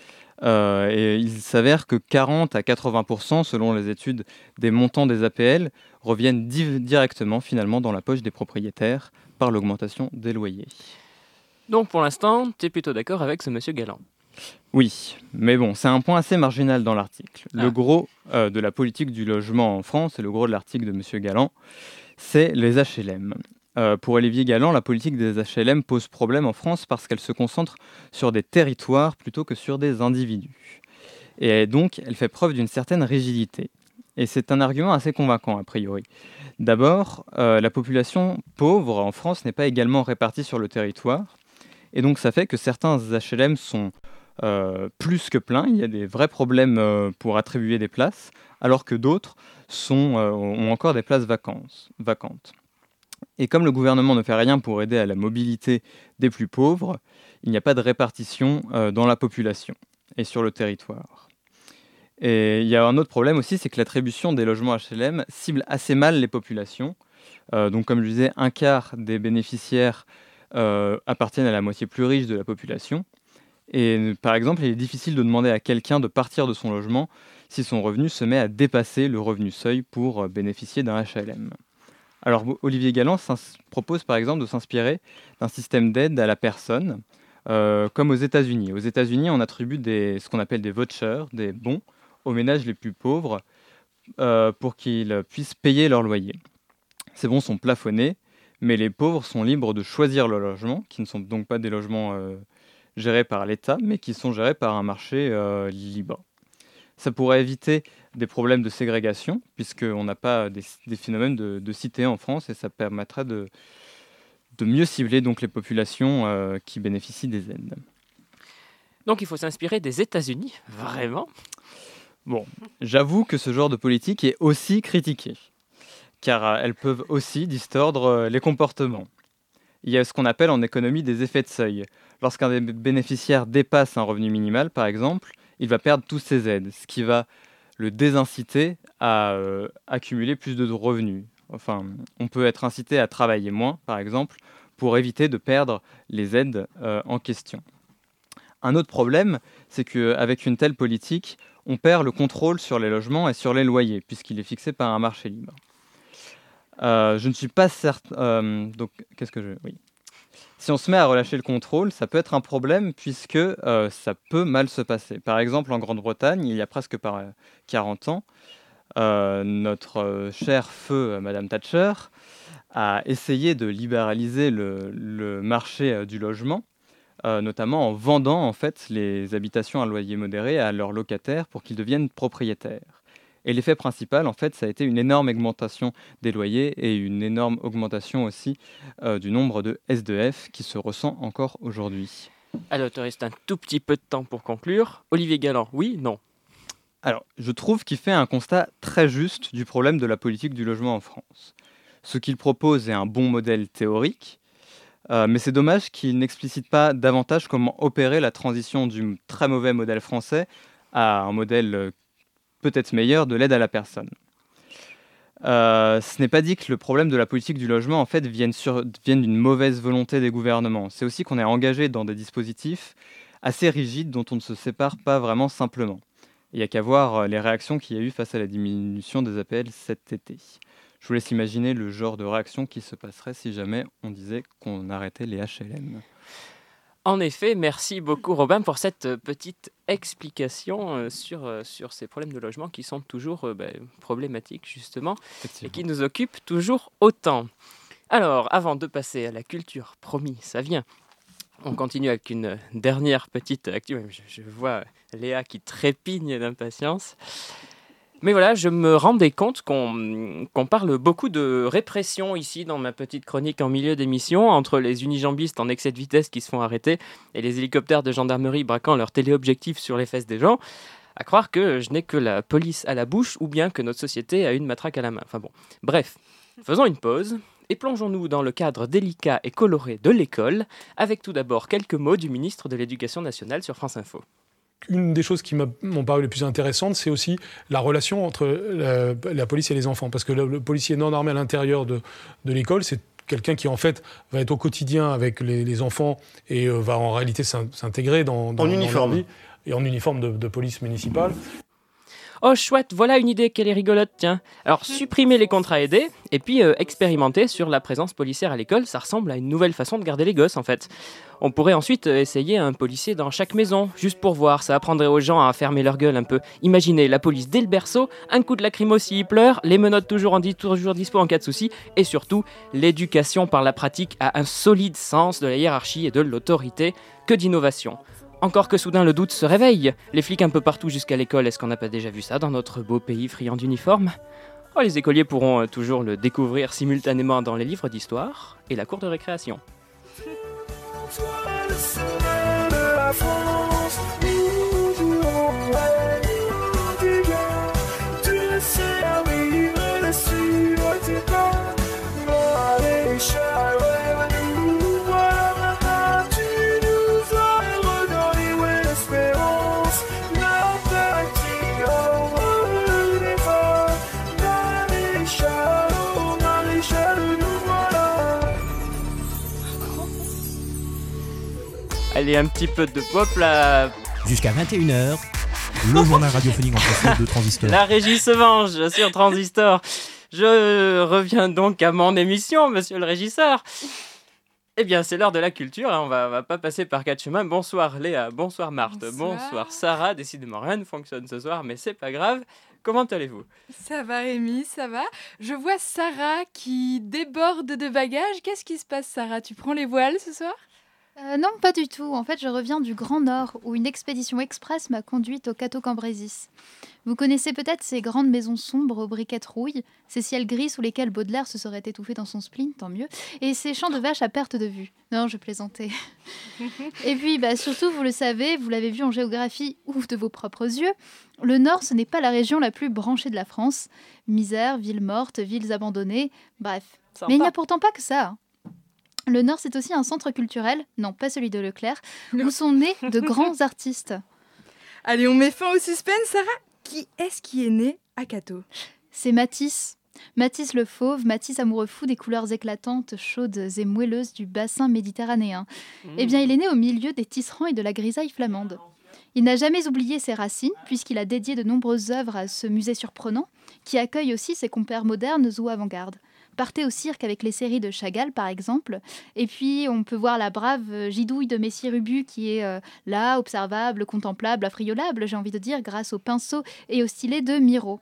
Euh, et il s'avère que quarante à quatre-vingts pour cent, selon les études, des montants des A P L reviennent di- directement finalement dans la poche des propriétaires par l'augmentation des loyers. Donc pour l'instant, tu es plutôt d'accord avec ce monsieur Galland. Oui, mais bon, c'est un point assez marginal dans l'article. Le Ah. gros euh, de la politique du logement en France, et le gros de l'article de monsieur Galland, c'est les H L M. Euh, pour Olivier Galland, la politique des H L M pose problème en France parce qu'elle se concentre sur des territoires plutôt que sur des individus. Et donc, elle fait preuve d'une certaine rigidité. Et c'est un argument assez convaincant, a priori. D'abord, euh, la population pauvre en France n'est pas également répartie sur le territoire. Et donc, ça fait que certains H L M sont euh, plus que pleins. Il y a des vrais problèmes euh, pour attribuer des places, alors que d'autres sont, euh, ont encore des places vacances, vacantes. Et comme le gouvernement ne fait rien pour aider à la mobilité des plus pauvres, il n'y a pas de répartition euh, dans la population et sur le territoire. Et il y a un autre problème aussi, c'est que l'attribution des logements H L M cible assez mal les populations. Euh, donc comme je disais, un quart des bénéficiaires euh, appartiennent à la moitié plus riche de la population. Et par exemple, il est difficile de demander à quelqu'un de partir de son logement si son revenu se met à dépasser le revenu seuil pour bénéficier d'un H L M. Alors Olivier Galland propose par exemple de s'inspirer d'un système d'aide à la personne, euh, comme aux États-Unis. Aux États-Unis, on attribue des, ce qu'on appelle des vouchers, des bons, aux ménages les plus pauvres euh, pour qu'ils puissent payer leur loyer. Ces bons sont plafonnés, mais les pauvres sont libres de choisir leur logement, qui ne sont donc pas des logements euh, gérés par l'État, mais qui sont gérés par un marché euh, libre. Ça pourrait éviter des problèmes de ségrégation, puisqu'on n'a pas des, des phénomènes de, de cité en France, et ça permettrait de, de mieux cibler donc, les populations euh, qui bénéficient des aides. Donc il faut s'inspirer des États-Unis, vraiment ? Bon, j'avoue que ce genre de politique est aussi critiqué, car euh, elles peuvent aussi distordre euh, les comportements. Il y a ce qu'on appelle en économie des effets de seuil. Lorsqu'un des bénéficiaires dépasse un revenu minimal, par exemple, il va perdre toutes ses aides, ce qui va le désinciter à euh, accumuler plus de revenus. Enfin, on peut être incité à travailler moins, par exemple, pour éviter de perdre les aides euh, en question. Un autre problème, c'est qu'avec une telle politique, on perd le contrôle sur les logements et sur les loyers, puisqu'il est fixé par un marché libre. Euh, je ne suis pas certain... Euh, donc, qu'est-ce que je... Oui. Si on se met à relâcher le contrôle, ça peut être un problème puisque euh, ça peut mal se passer. Par exemple, en Grande-Bretagne, il y a presque par quarante ans, euh, notre euh, cher feu, euh, Madame Thatcher, a essayé de libéraliser le, le marché euh, du logement, euh, notamment en vendant en fait, les habitations à loyer modéré à leurs locataires pour qu'ils deviennent propriétaires. Et l'effet principal, en fait, ça a été une énorme augmentation des loyers et une énorme augmentation aussi euh, du nombre de S D F qui se ressent encore aujourd'hui. Alors, il te reste un tout petit peu de temps pour conclure. Olivier Galland, oui, non ? Alors, je trouve qu'il fait un constat très juste du problème de la politique du logement en France. Ce qu'il propose est un bon modèle théorique, euh, mais c'est dommage qu'il n'explicite pas davantage comment opérer la transition du très mauvais modèle français à un modèle euh, peut-être meilleur de l'aide à la personne. Euh, ce n'est pas dit que le problème de la politique du logement en fait vienne, sur, vienne d'une mauvaise volonté des gouvernements. C'est aussi qu'on est engagé dans des dispositifs assez rigides dont on ne se sépare pas vraiment simplement. Il n'y a qu'à voir les réactions qu'il y a eu face à la diminution des A P L cet été. Je vous laisse imaginer le genre de réaction qui se passerait si jamais on disait qu'on arrêtait les H L M. En effet, merci beaucoup Robin pour cette petite explication euh, sur, euh, sur ces problèmes de logement qui sont toujours euh, bah, problématiques justement et qui nous occupent toujours autant. Alors, avant de passer à la culture, promis, ça vient. On continue avec une dernière petite actu. Je, je vois Léa qui trépigne d'impatience. Mais voilà, je me rendais compte qu'on, qu'on parle beaucoup de répression ici dans ma petite chronique en milieu d'émission, entre les unijambistes en excès de vitesse qui se font arrêter et les hélicoptères de gendarmerie braquant leurs téléobjectifs sur les fesses des gens. À croire que je n'ai que la police à la bouche ou bien que notre société a une matraque à la main. Enfin bon, bref, faisons une pause et plongeons-nous dans le cadre délicat et coloré de l'école, avec tout d'abord quelques mots du ministre de l'Éducation nationale sur France Info. Une des choses qui m'ont paru les plus intéressantes, c'est aussi la relation entre la, la police et les enfants. Parce que le, le policier non armé à l'intérieur de, de l'école, c'est quelqu'un qui, en fait, va être au quotidien avec les, les enfants et euh, va en réalité s'intégrer dans, dans, en dans uniforme. leur vie. et en uniforme de, de police municipale. Oh chouette, voilà une idée, quelle est rigolote, tiens. Alors supprimer les contrats aidés et puis euh, expérimenter sur la présence policière à l'école, ça ressemble à une nouvelle façon de garder les gosses en fait. On pourrait ensuite euh, essayer un policier dans chaque maison, juste pour voir, ça apprendrait aux gens à fermer leur gueule un peu. Imaginez la police dès le berceau, un coup de lacrymo s'ils pleurent, les menottes toujours, en di- toujours dispo en cas de souci, et surtout l'éducation par la pratique à un solide sens de la hiérarchie et de l'autorité, que d'innovation. Encore que soudain le doute se réveille. Les flics un peu partout jusqu'à l'école, est-ce qu'on n'a pas déjà vu ça dans notre beau pays friand d'uniformes ? Oh, les écoliers pourront euh, toujours le découvrir simultanément dans les livres d'histoire et la cour de récréation. Allez, un petit peu de pop là. Jusqu'à vingt et une heures, le journal radiophonique en français de Transistor. La régie se venge sur Transistor. Je reviens donc à mon émission, monsieur le régisseur. Eh bien, c'est l'heure de la culture, hein. on va, on va pas passer par quatre chemins. Bonsoir Léa, bonsoir Marthe, bonsoir, bonsoir Sarah. Décidément, rien ne fonctionne ce soir, mais c'est pas grave. Comment allez-vous ? Ça va Rémi, ça va. Je vois Sarah qui déborde de bagages. Qu'est-ce qui se passe Sarah ? Tu prends les voiles ce soir ? Euh, non, pas du tout. En fait, je reviens du Grand Nord, où une expédition express m'a conduite au Cateau-Cambrésis. Vous connaissez peut-être ces grandes maisons sombres aux briquettes rouilles, ces ciels gris sous lesquels Baudelaire se serait étouffé dans son spleen, tant mieux, et ces champs de vaches à perte de vue. Non, je plaisantais. Et puis, bah, surtout, vous le savez, vous l'avez vu en géographie ou de vos propres yeux, le Nord, ce n'est pas la région la plus branchée de la France. Misère, villes mortes, villes abandonnées, bref. Sympa. Mais il n'y a pourtant pas que ça, hein. Le Nord, c'est aussi un centre culturel, non pas celui de Leclerc, où sont nés de grands artistes. Allez, on met fin au suspense, Sarah. Qui est-ce qui est né à Cateau ? C'est Matisse. Matisse le Fauve, Matisse amoureux fou des couleurs éclatantes, chaudes et moelleuses du bassin méditerranéen. Mmh. Eh bien, il est né au milieu des tisserands et de la grisaille flamande. Il n'a jamais oublié ses racines, puisqu'il a dédié de nombreuses œuvres à ce musée surprenant, qui accueille aussi ses compères modernes ou avant-garde. Partez au cirque avec les séries de Chagall, par exemple. Et puis, on peut voir la brave gidouille de Messire Ubu qui est euh, là, observable, contemplable, affriolable, j'ai envie de dire, grâce au pinceau et au stylet de Miro.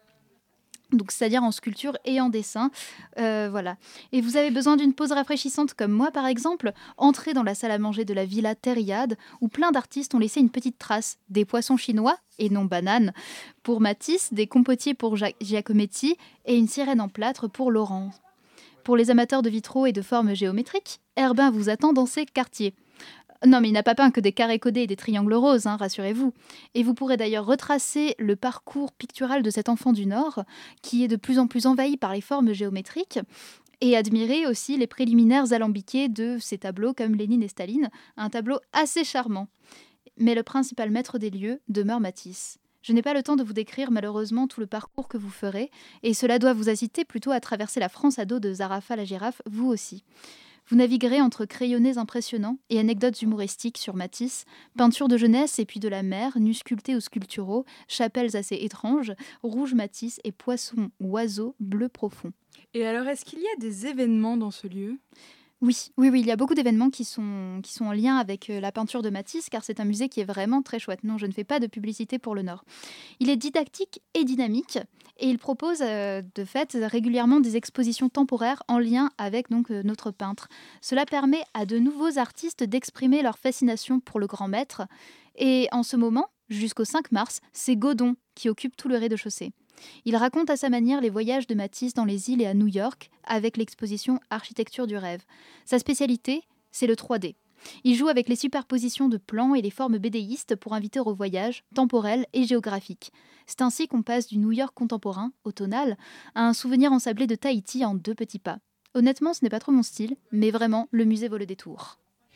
Donc, c'est-à-dire en sculpture et en dessin. Euh, voilà. Et vous avez besoin d'une pause rafraîchissante comme moi, par exemple, entrez dans la salle à manger de la Villa Thériade, où plein d'artistes ont laissé une petite trace. Des poissons chinois, et non bananes, pour Matisse, des compotiers pour Gia- Giacometti et une sirène en plâtre pour Laurent. Pour les amateurs de vitraux et de formes géométriques, Herbin vous attend dans ses quartiers. Non, mais il n'a pas peint que des carrés codés et des triangles roses, hein, rassurez-vous. Et vous pourrez d'ailleurs retracer le parcours pictural de cet enfant du Nord, qui est de plus en plus envahi par les formes géométriques, et admirer aussi les préliminaires alambiqués de ces tableaux comme Lénine et Staline, un tableau assez charmant. Mais le principal maître des lieux demeure Matisse. Je n'ai pas le temps de vous décrire malheureusement tout le parcours que vous ferez, et cela doit vous inciter plutôt à traverser la France à dos de Zarafa la girafe, vous aussi. Vous naviguerez entre crayonnés impressionnants et anecdotes humoristiques sur Matisse, peintures de jeunesse et puis de la mer, nus sculptés ou sculpturaux, chapelles assez étranges, rouge Matisse et poissons ou oiseaux bleu profond. Et alors, est-ce qu'il y a des événements dans ce lieu ? Oui, oui, oui, il y a beaucoup d'événements qui sont, qui sont en lien avec la peinture de Matisse, car c'est un musée qui est vraiment très chouette. Non, je ne fais pas de publicité pour le Nord. Il est didactique et dynamique, et il propose euh, de fait régulièrement des expositions temporaires en lien avec donc, euh, notre peintre. Cela permet à de nouveaux artistes d'exprimer leur fascination pour le grand maître. Et en ce moment, jusqu'au cinq mars, c'est Godon qui occupe tout le rez-de-chaussée. Il raconte à sa manière les voyages de Matisse dans les îles et à New York avec l'exposition Architecture du rêve. Sa spécialité, c'est le trois D. Il joue avec les superpositions de plans et les formes bédéistes pour inviter au voyage temporel et géographique. C'est ainsi qu'on passe du New York contemporain, automnal, à un souvenir ensablé de Tahiti en deux petits pas. Honnêtement, ce n'est pas trop mon style, mais vraiment, le musée vaut le détour.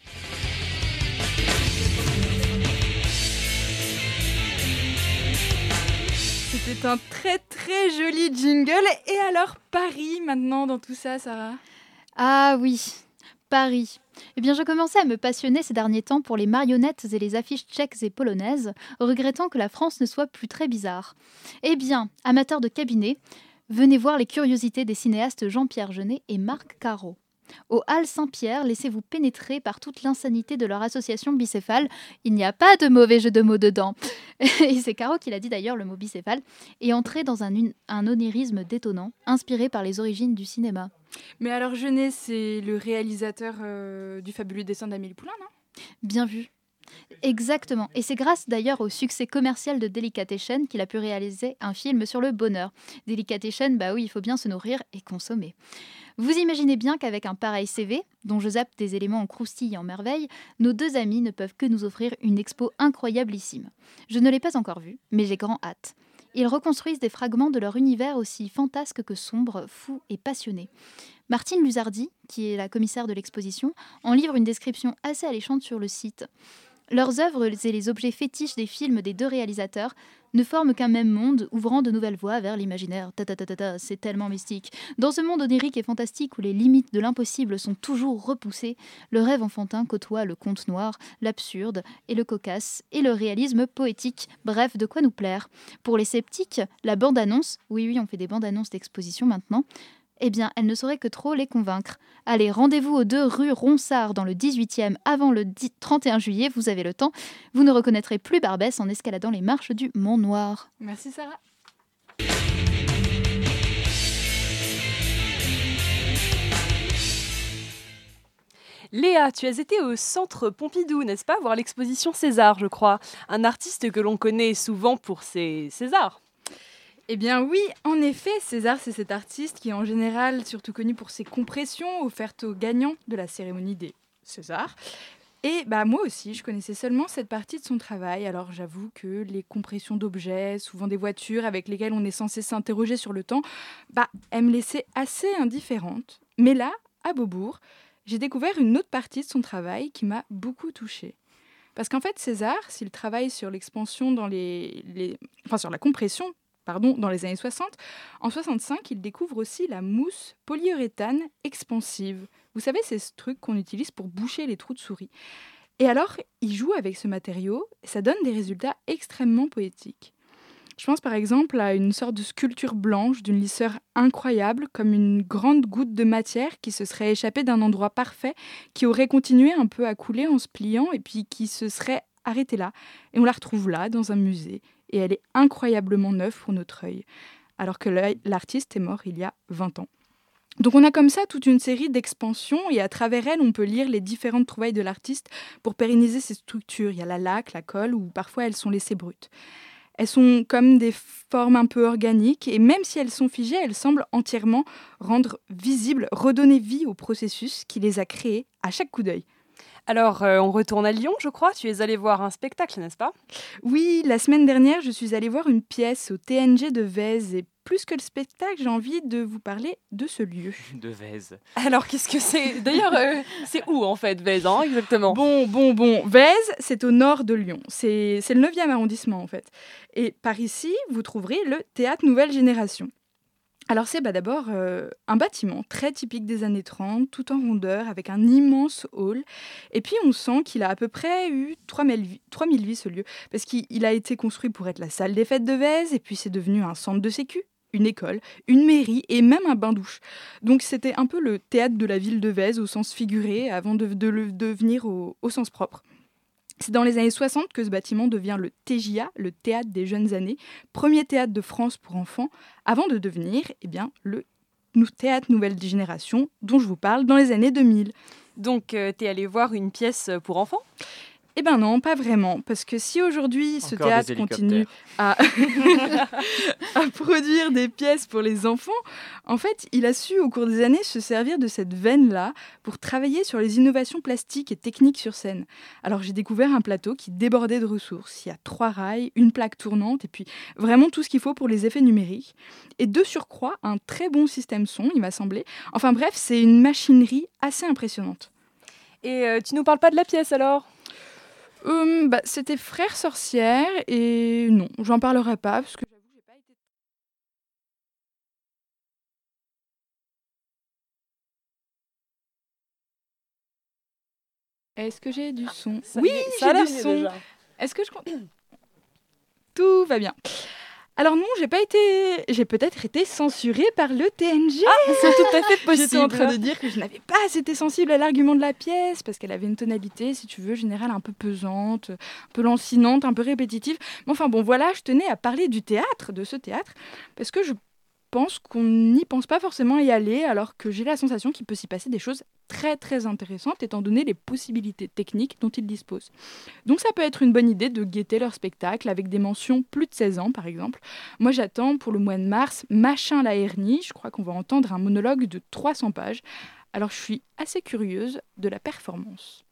C'était un très très joli jingle. Et alors Paris maintenant dans tout ça, Sarah ? Ah oui, Paris. Eh bien, je commençais à me passionner ces derniers temps pour les marionnettes et les affiches tchèques et polonaises, regrettant que la France ne soit plus très bizarre. Eh bien, amateurs de cabinet, venez voir les curiosités des cinéastes Jean-Pierre Jeunet et Marc Caro. Au Halles Saint-Pierre, laissez-vous pénétrer par toute l'insanité de leur association bicéphale. Il n'y a pas de mauvais jeu de mots dedans. Et c'est Caro qui l'a dit d'ailleurs, le mot bicéphale, et entrer dans un, un onirisme détonnant, inspiré par les origines du cinéma. Mais alors Jeunet, c'est le réalisateur euh, du fabuleux dessin d'Amélie Poulain, non ? Bien vu. Exactement. Et c'est grâce d'ailleurs au succès commercial de Delicatessen qu'il a pu réaliser un film sur le bonheur. Delicatessen, bah oui, il faut bien se nourrir et consommer. Vous imaginez bien qu'avec un pareil C V, dont je zappe des éléments en croustilles et en merveille, nos deux amis ne peuvent que nous offrir une expo incroyablissime. Je ne l'ai pas encore vue, mais j'ai grand hâte. Ils reconstruisent des fragments de leur univers aussi fantasque que sombre, fou et passionné. Martine Luzardi, qui est la commissaire de l'exposition, en livre une description assez alléchante sur le site. Leurs œuvres et les objets fétiches des films des deux réalisateurs ne forment qu'un même monde, ouvrant de nouvelles voies vers l'imaginaire. Ta ta ta ta ta, c'est tellement mystique. Dans ce monde onirique et fantastique où les limites de l'impossible sont toujours repoussées, le rêve enfantin côtoie le conte noir, l'absurde et le cocasse, et le réalisme poétique. Bref, de quoi nous plaire. Pour les sceptiques, la bande-annonce, oui oui, on fait des bandes-annonces d'exposition maintenant, eh bien, elle ne saurait que trop les convaincre. Allez, rendez-vous aux deux rue Ronsard dans le dix-huitième avant le trente et un juillet, vous avez le temps. Vous ne reconnaîtrez plus Barbès en escaladant les marches du Mont Noir. Merci Sarah. Léa, tu as été au Centre Pompidou, n'est-ce pas, voir l'exposition César, je crois. Un artiste que l'on connaît souvent pour ses Césars. Eh bien oui, en effet, César, c'est cet artiste qui est en général surtout connu pour ses compressions offertes aux gagnants de la cérémonie des Césars. Et bah, moi aussi, je connaissais seulement cette partie de son travail. Alors j'avoue que les compressions d'objets, souvent des voitures avec lesquelles on est censé s'interroger sur le temps, bah, elles me laissaient assez indifférente. Mais là, à Beaubourg, j'ai découvert une autre partie de son travail qui m'a beaucoup touchée. Parce qu'en fait, César, s'il travaille sur l'expansion dans les, les... enfin sur la compression, Pardon, dans les années soixante. En soixante-cinq, il découvre aussi la mousse polyuréthane expansive. Vous savez, c'est ce truc qu'on utilise pour boucher les trous de souris. Et alors, il joue avec ce matériau et ça donne des résultats extrêmement poétiques. Je pense par exemple à une sorte de sculpture blanche d'une lisseur incroyable, comme une grande goutte de matière qui se serait échappée d'un endroit parfait, qui aurait continué un peu à couler en se pliant et puis qui se serait arrêtée là. Et on la retrouve là, dans un musée. Et elle est incroyablement neuve pour notre œil, alors que l'artiste est mort il y a vingt ans. Donc on a comme ça toute une série d'expansions, et à travers elles, on peut lire les différentes trouvailles de l'artiste pour pérenniser ses structures. Il y a la laque, la colle, ou parfois elles sont laissées brutes. Elles sont comme des formes un peu organiques, et même si elles sont figées, elles semblent entièrement rendre visible, redonner vie au processus qui les a créées à chaque coup d'œil. Alors, euh, on retourne à Lyon, je crois. Tu es allé voir un spectacle, n'est-ce pas ? Oui, la semaine dernière, je suis allée voir une pièce au T N G de Vèze. Et plus que le spectacle, j'ai envie de vous parler de ce lieu. De Vèze. Alors, qu'est-ce que c'est ? D'ailleurs, euh, c'est où, en fait, Vèze, hein, exactement ? Bon, bon, bon. Vèze, c'est au nord de Lyon. C'est, c'est le neuvième arrondissement, en fait. Et par ici, vous trouverez le Théâtre Nouvelle Génération. Alors c'est bah, d'abord euh, un bâtiment très typique des années trente, tout en rondeur, avec un immense hall. Et puis on sent qu'il a à peu près eu trois mille vies ce lieu, parce qu'il a été construit pour être la salle des fêtes de Vèze, et puis c'est devenu un centre de sécu, une école, une mairie et même un bain-douche. Donc c'était un peu le théâtre de la ville de Vèze au sens figuré, avant de, de le devenir au, au sens propre. C'est dans les années soixante que ce bâtiment devient le T J A, le Théâtre des Jeunes Années, premier théâtre de France pour enfants, avant de devenir eh bien, le Théâtre Nouvelle Génération, dont je vous parle dans les années deux mille. Donc, euh, t'es allé voir une pièce pour enfants ? Eh ben non, pas vraiment, parce que si aujourd'hui ce Encore théâtre continue à... à produire des pièces pour les enfants, en fait, il a su au cours des années se servir de cette veine-là pour travailler sur les innovations plastiques et techniques sur scène. Alors j'ai découvert un plateau qui débordait de ressources. Il y a trois rails, une plaque tournante et puis vraiment tout ce qu'il faut pour les effets numériques. Et de surcroît, un très bon système son, il m'a semblé. Enfin bref, c'est une machinerie assez impressionnante. Et euh, tu nous parles pas de la pièce alors ? Euh, bah, c'était Frères sorcières et non, j'en parlerai pas parce que Est-ce que j'ai du son? Ça Oui, y est, ça a j'ai l'air du mieux son. déjà. Est-ce que je... Tout va bien. Alors non, j'ai pas été... J'ai peut-être été censurée par le T N G. Ah, c'est tout à fait possible. J'étais en train de dire que je n'avais pas été sensible à l'argument de la pièce, parce qu'elle avait une tonalité, si tu veux, générale un peu pesante, un peu lancinante, un peu répétitive. Mais enfin bon, voilà, je tenais à parler du théâtre, de ce théâtre, parce que je pense qu'on n'y pense pas forcément y aller, alors que j'ai la sensation qu'il peut s'y passer des choses très très intéressantes, étant donné les possibilités techniques dont ils disposent. Donc ça peut être une bonne idée de guetter leur spectacle avec des mentions plus de seize ans, par exemple. Moi j'attends pour le mois de mars Machin la hernie, je crois qu'on va entendre un monologue de trois cents pages. Alors je suis assez curieuse de la performance.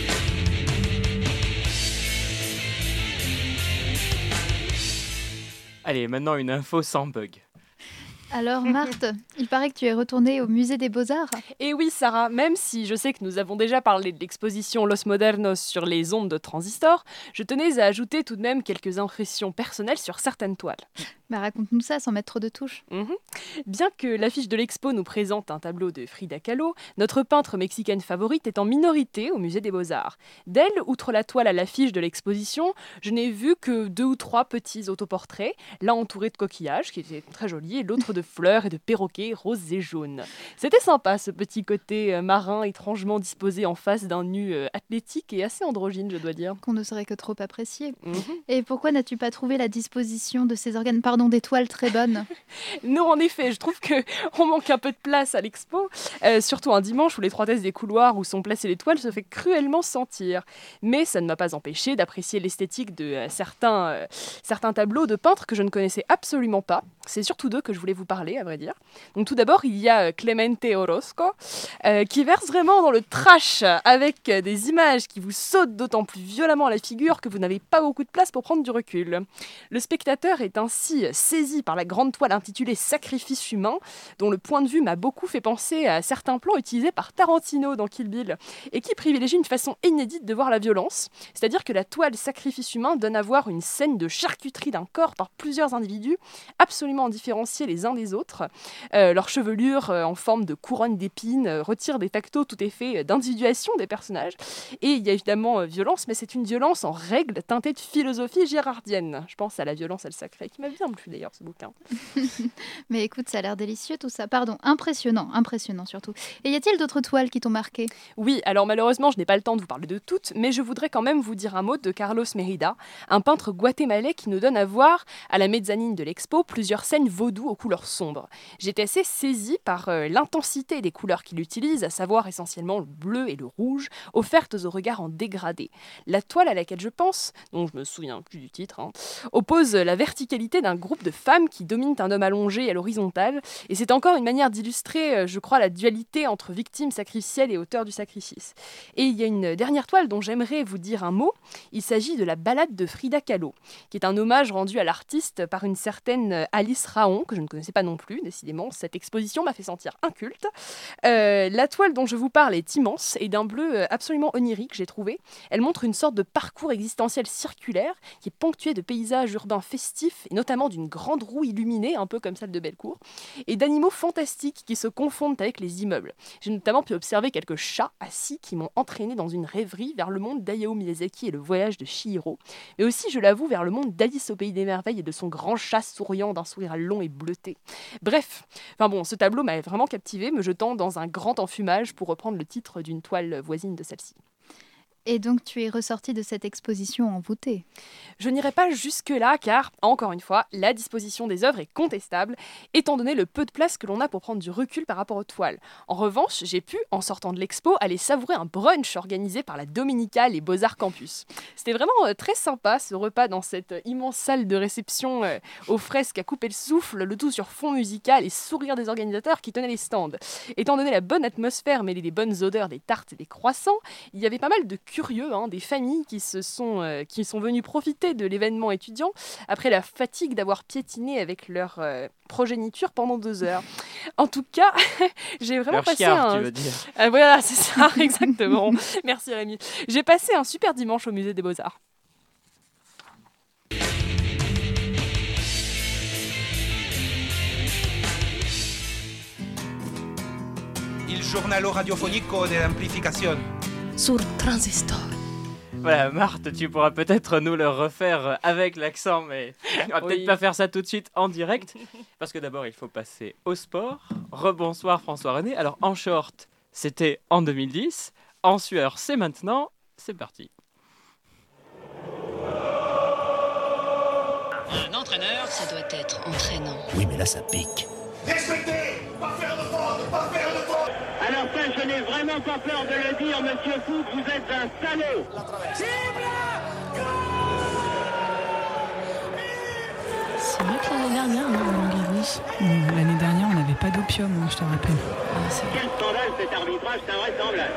Allez, maintenant une info sans bug. Alors Marthe, il paraît que tu es retournée au musée des Beaux-Arts. Et oui Sarah, même si je sais que nous avons déjà parlé de l'exposition Los Modernos sur les ondes de Transistor, je tenais à ajouter tout de même quelques impressions personnelles sur certaines toiles. Bah raconte-nous ça sans mettre trop de touches. Mmh. Bien que l'affiche de l'expo nous présente un tableau de Frida Kahlo, notre peintre mexicaine favorite est en minorité au musée des Beaux-Arts. D'elle, outre la toile à l'affiche de l'exposition, je n'ai vu que deux ou trois petits autoportraits, l'un entouré de coquillages, qui était très joli, et l'autre de fleurs et de perroquets roses et jaunes. C'était sympa ce petit côté euh, marin étrangement disposé en face d'un nu euh, athlétique et assez androgyne, je dois dire. Qu'on ne saurait que trop apprécier. Mmh. Et pourquoi n'as-tu pas trouvé la disposition de ces organes, pardon, d'étoiles très bonnes? Non, en effet, je trouve qu'on manque un peu de place à l'expo, euh, surtout un dimanche où l'étroitesse des couloirs où sont placées les toiles se fait cruellement sentir. Mais ça ne m'a pas empêché d'apprécier l'esthétique de euh, certains, euh, certains tableaux de peintres que je ne connaissais absolument pas. C'est surtout d'eux que je voulais vous parler, à vrai dire. Donc tout d'abord, il y a Clemente Orozco, euh, qui verse vraiment dans le trash avec euh, des images qui vous sautent d'autant plus violemment à la figure que vous n'avez pas beaucoup de place pour prendre du recul. Le spectateur est ainsi saisi par la grande toile intitulée Sacrifice humain, dont le point de vue m'a beaucoup fait penser à certains plans utilisés par Tarantino dans Kill Bill, et qui privilégie une façon inédite de voir la violence, c'est-à-dire que la toile Sacrifice humain donne à voir une scène de charcuterie d'un corps par plusieurs individus, absolument différenciés les uns des autres. Euh, leur chevelure euh, en forme de couronne d'épines euh, retire de facto tout effet d'individuation des personnages, et il y a évidemment euh, violence, mais c'est une violence en règle teintée de philosophie gérardienne. Je pense à La violence et le sacré, qui m'a bien plu d'ailleurs ce bouquin. Mais écoute, ça a l'air délicieux tout ça. Pardon, impressionnant, impressionnant surtout. Et y a-t-il d'autres toiles qui t'ont marqué? Oui, alors malheureusement, je n'ai pas le temps de vous parler de toutes, mais je voudrais quand même vous dire un mot de Carlos Mérida, un peintre guatémalais qui nous donne à voir, à la mezzanine de l'expo, plusieurs scènes vaudou aux couleurs sombres. J'étais assez saisie par euh, l'intensité des couleurs qu'il utilise, à savoir essentiellement le bleu et le rouge, offertes au regard en dégradé. La toile à laquelle je pense, dont je me souviens plus du titre, hein, oppose la verticalité d'un groupe de femmes qui dominent un homme allongé à l'horizontale, et c'est encore une manière d'illustrer, euh, je crois, la dualité entre victime sacrificielle et auteur du sacrifice. Et il y a une dernière toile dont j'aimerais vous dire un mot, il s'agit de la Ballade de Frida Kahlo, qui est un hommage rendu à l'artiste par une certaine Alice Raon, que je ne connaissais pas non plus, décidément, cette exposition m'a fait sentir inculte. Euh, la toile dont je vous parle est immense et d'un bleu absolument onirique, j'ai trouvé. Elle montre une sorte de parcours existentiel circulaire qui est ponctué de paysages urbains festifs, et notamment d'une grande roue illuminée, un peu comme celle de Bellecour, et d'animaux fantastiques qui se confondent avec les immeubles. J'ai notamment pu observer quelques chats assis qui m'ont entraîné dans une rêverie vers le monde d'Hayao Miyazaki et le voyage de Chihiro, mais aussi, je l'avoue, vers le monde d'Alice au Pays des Merveilles et de son grand chat souriant d'un sourire long et bleuté. Bref, enfin bon, ce tableau m'a vraiment captivé, me jetant dans un grand enfumage, pour reprendre le titre d'une toile voisine de celle-ci. Et donc tu es ressortie de cette exposition envoûtée. Je n'irai pas jusque-là car, encore une fois, la disposition des œuvres est contestable, étant donné le peu de place que l'on a pour prendre du recul par rapport aux toiles. En revanche, j'ai pu, en sortant de l'expo, aller savourer un brunch organisé par la Dominicale et Beaux-Arts Campus. C'était vraiment euh, très sympa ce repas dans cette euh, immense salle de réception euh, aux fresques à couper le souffle, le tout sur fond musical et sourire des organisateurs qui tenaient les stands. Étant donné la bonne atmosphère mêlée des bonnes odeurs des tartes et des croissants, il y avait pas mal de curieux, hein, des familles qui, se sont, euh, qui sont venues profiter de l'événement étudiant après la fatigue d'avoir piétiné avec leur euh, progéniture pendant deux heures. En tout cas, j'ai vraiment leur passé chiard, un... tu veux dire. Euh, voilà, c'est ça, exactement. Merci Rémi. J'ai passé un super dimanche au musée des Beaux-Arts. Il giornalo radiofonico dell'amplificazione. sur Transistor. Voilà, Marthe, tu pourras peut-être nous le refaire avec l'accent, mais on va peut-être Oui. pas faire ça tout de suite en direct, parce que d'abord, il faut passer au sport. Rebonsoir François-René. Alors, en short, c'était en deux mille dix. En sueur, c'est maintenant. C'est parti. Un entraîneur, ça doit être entraînant. Oui, mais là, ça pique. Respectez! Pas faire de faute! Pas faire de faute! Alors ça, je n'ai vraiment pas peur de le dire, monsieur Foot, vous êtes un salaud! C'est vrai que l'année dernière, non, Roland Garros. Bon, l'année dernière, on n'avait pas d'opium, hein, je te rappelle. Ah, c'est... Quel scandale cet arbitrage, c'est invraisemblable!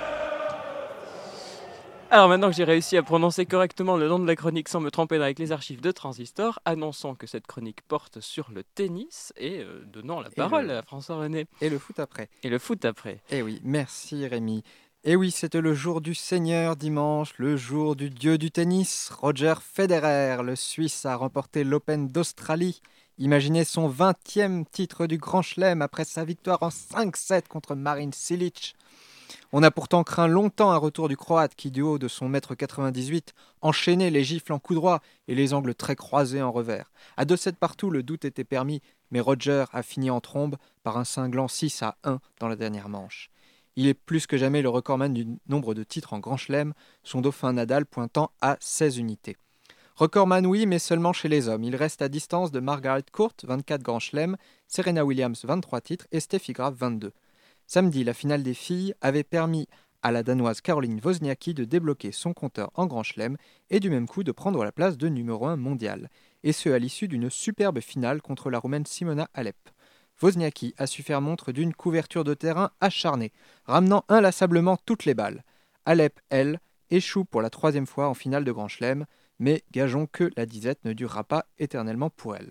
Alors maintenant que j'ai réussi à prononcer correctement le nom de la chronique sans me tromper avec les archives de Transistor, annonçons que cette chronique porte sur le tennis et euh, donnons la Et parole le- à François-René. Et le foot après. Et le foot après. Eh oui, merci Rémi. Et oui, c'était le jour du Seigneur dimanche, le jour du dieu du tennis. Roger Federer, le Suisse, a remporté l'Open d'Australie. Imaginez son vingtième titre du Grand Chelem après sa victoire en cinq sept contre Marin Cilic. On a pourtant craint longtemps un retour du Croate qui, du haut de son mètre quatre-vingt-dix-huit, enchaînait les gifles en coup droit et les angles très croisés en revers. À deux sept partout, le doute était permis, mais Roger a fini en trombe par un cinglant six à un dans la dernière manche. Il est plus que jamais le recordman du nombre de titres en Grand Chelem, son dauphin Nadal pointant à seize unités. Recordman oui, mais seulement chez les hommes. Il reste à distance de Margaret Court, vingt-quatre Grand Chelem, Serena Williams, vingt-trois titres et Steffi Graf, vingt-deux. Samedi, la finale des filles avait permis à la Danoise Caroline Wozniacki de débloquer son compteur en Grand Chelem et du même coup de prendre la place de numéro un mondial. Et ce, à l'issue d'une superbe finale contre la Roumaine Simona Halep. Wozniacki a su faire montre d'une couverture de terrain acharnée, ramenant inlassablement toutes les balles. Halep, elle, échoue pour la troisième fois en finale de Grand Chelem, mais gageons que la disette ne durera pas éternellement pour elle.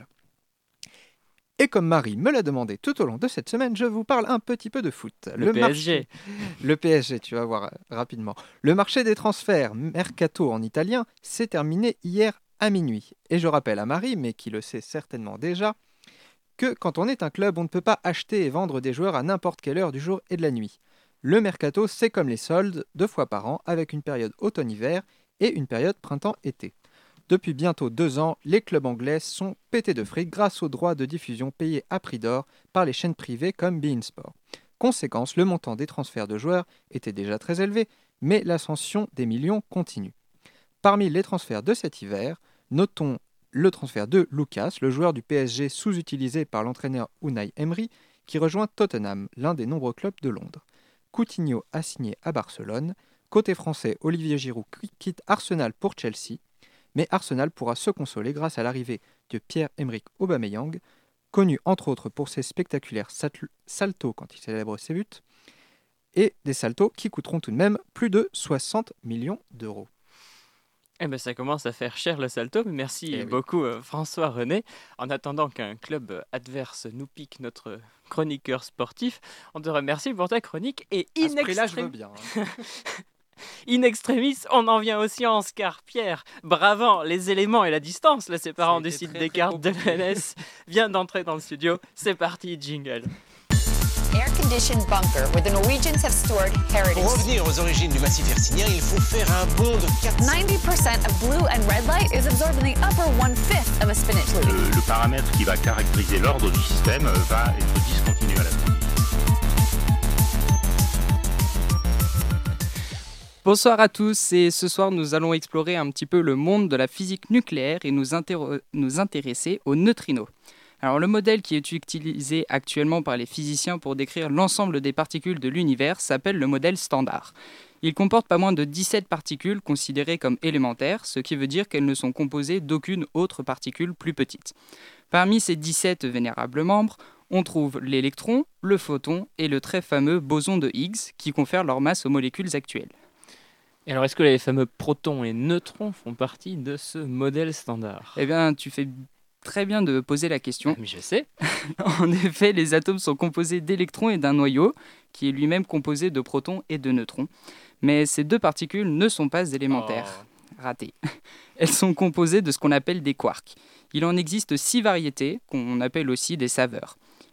Et comme Marie me l'a demandé tout au long de cette semaine, je vous parle un petit peu de foot. Le P S G. Marché- Le P S G, tu vas voir euh, rapidement. Le marché des transferts, mercato en italien, s'est terminé hier à minuit. Et je rappelle à Marie, mais qui le sait certainement déjà, que quand on est un club, on ne peut pas acheter et vendre des joueurs à n'importe quelle heure du jour et de la nuit. Le mercato, c'est comme les soldes, deux fois par an, avec une période automne-hiver et une période printemps-été. Depuis bientôt deux ans, les clubs anglais sont pétés de fric grâce aux droits de diffusion payés à prix d'or par les chaînes privées comme beIN Sport. Conséquence, le montant des transferts de joueurs était déjà très élevé, mais l'ascension des millions continue. Parmi les transferts de cet hiver, notons le transfert de Lucas, le joueur du P S G sous-utilisé par l'entraîneur Unai Emery, qui rejoint Tottenham, l'un des nombreux clubs de Londres. Coutinho a signé à Barcelone. Côté français, Olivier Giroud quitte Arsenal pour Chelsea. Mais Arsenal pourra se consoler grâce à l'arrivée de Pierre-Emerick Aubameyang, connu entre autres pour ses spectaculaires sal- saltos quand il célèbre ses buts, et des saltos qui coûteront tout de même plus de soixante millions d'euros. Eh ben, ça commence à faire cher le salto, mais merci Eh oui. beaucoup euh, François-René. En attendant qu'un club euh, adverse nous pique notre chroniqueur sportif, on te remercie pour ta chronique et À ce in prix-là, je veux extremis- bien. hein. in extremis, on en vient aussi en Scar Pierre, bravant les éléments et la distance, le séparant du site des cartes de l'E N S, vient d'entrer dans le studio. C'est parti, jingle. Air-conditioned bunker where the Norwegians have stored heritage. Pour revenir aux origines du massif hertzynien, il faut faire un bond de quatre cents. ninety percent of blue and red light is absorbed in the upper one-fifth of a spinach loop. Le, le paramètre qui va caractériser l'ordre du système euh, va être discontinu à la fin. Bonsoir à tous et ce soir nous allons explorer un petit peu le monde de la physique nucléaire et nous, intér- nous intéresser aux neutrinos. Alors le modèle qui est utilisé actuellement par les physiciens pour décrire l'ensemble des particules de l'univers s'appelle le modèle standard. Il comporte pas moins de dix-sept particules considérées comme élémentaires, ce qui veut dire qu'elles ne sont composées d'aucune autre particule plus petite. Parmi ces dix-sept vénérables membres, on trouve l'électron, le photon et le très fameux boson de Higgs qui confèrent leur masse aux molécules actuelles. Et alors, est-ce que les fameux protons et neutrons font partie de ce modèle standard? Eh bien, tu fais très bien de poser la question. Mais je sais. En effet, les atomes sont composés d'électrons et d'un noyau, qui est lui-même composé de protons et de neutrons. Mais ces deux particules ne sont pas élémentaires. Oh. Raté. Elles sont composées de ce qu'on appelle des quarks. Il en existe six variétés, qu'on appelle aussi des saveurs.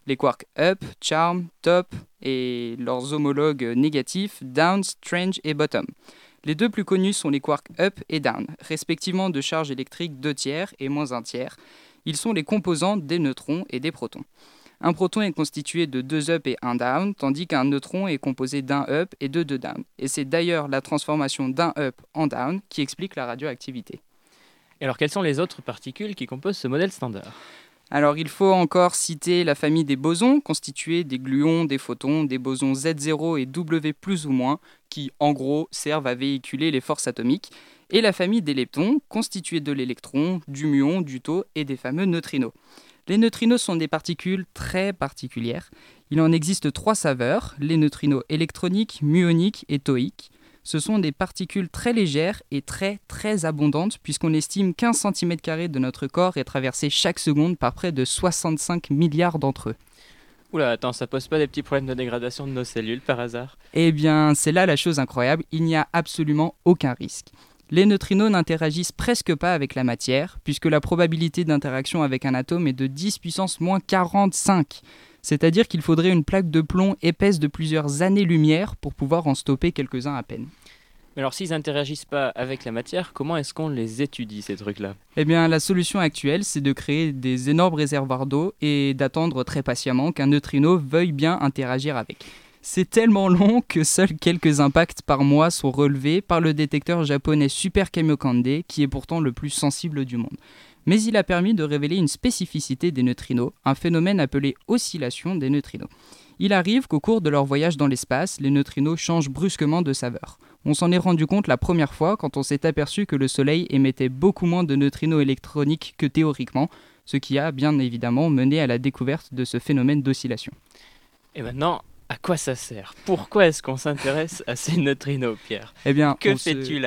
les quarks up, charm, top et leurs homologues négatifs down, strange et bottom. Les deux plus connus sont les quarks up et down, respectivement de charge électrique deux tiers et moins un tiers. Ils sont les composants des neutrons et des protons. Un proton est constitué de deux up et un down, tandis qu'un neutron est composé d'un up et de deux down. Et c'est d'ailleurs la transformation d'un up en down qui explique la radioactivité. Et alors, quelles sont les autres particules qui composent ce modèle standard ? Alors, il faut encore citer la famille des bosons, constituée des gluons, des photons, des bosons Z zéro et W plus ou moins, qui, en gros, servent à véhiculer les forces atomiques, et la famille des leptons, constituée de l'électron, du muon, du tau et des fameux neutrinos. Les neutrinos sont des particules très particulières. Il en existe trois saveurs, les neutrinos électroniques, muoniques et tauiques. Ce sont des particules très légères et très très abondantes puisqu'on estime qu'un centimètre carré de notre corps est traversé chaque seconde par près de soixante-cinq milliards d'entre eux. Oula, attends, ça pose pas des petits problèmes de dégradation de nos cellules par hasard ? Eh bien, c'est là la chose incroyable, il n'y a absolument aucun risque. Les neutrinos n'interagissent presque pas avec la matière, puisque la probabilité d'interaction avec un atome est de dix puissance moins quarante-cinq. C'est-à-dire qu'il faudrait une plaque de plomb épaisse de plusieurs années-lumière pour pouvoir en stopper quelques-uns à peine. Mais alors s'ils n'interagissent pas avec la matière, comment est-ce qu'on les étudie, ces trucs-là ? Eh bien, la solution actuelle, c'est de créer des énormes réservoirs d'eau et d'attendre très patiemment qu'un neutrino veuille bien interagir avec. C'est tellement long que seuls quelques impacts par mois sont relevés par le détecteur japonais Super Kamiokande, qui est pourtant le plus sensible du monde. Mais il a permis de révéler une spécificité des neutrinos, un phénomène appelé oscillation des neutrinos. Il arrive qu'au cours de leur voyage dans l'espace, les neutrinos changent brusquement de saveur. On s'en est rendu compte la première fois quand on s'est aperçu que le Soleil émettait beaucoup moins de neutrinos électroniques que théoriquement, ce qui a bien évidemment mené à la découverte de ce phénomène d'oscillation. Et maintenant, à quoi ça sert ? Pourquoi est-ce qu'on s'intéresse à ces neutrinos, Pierre ? Eh bien, que on fais-tu se... là ?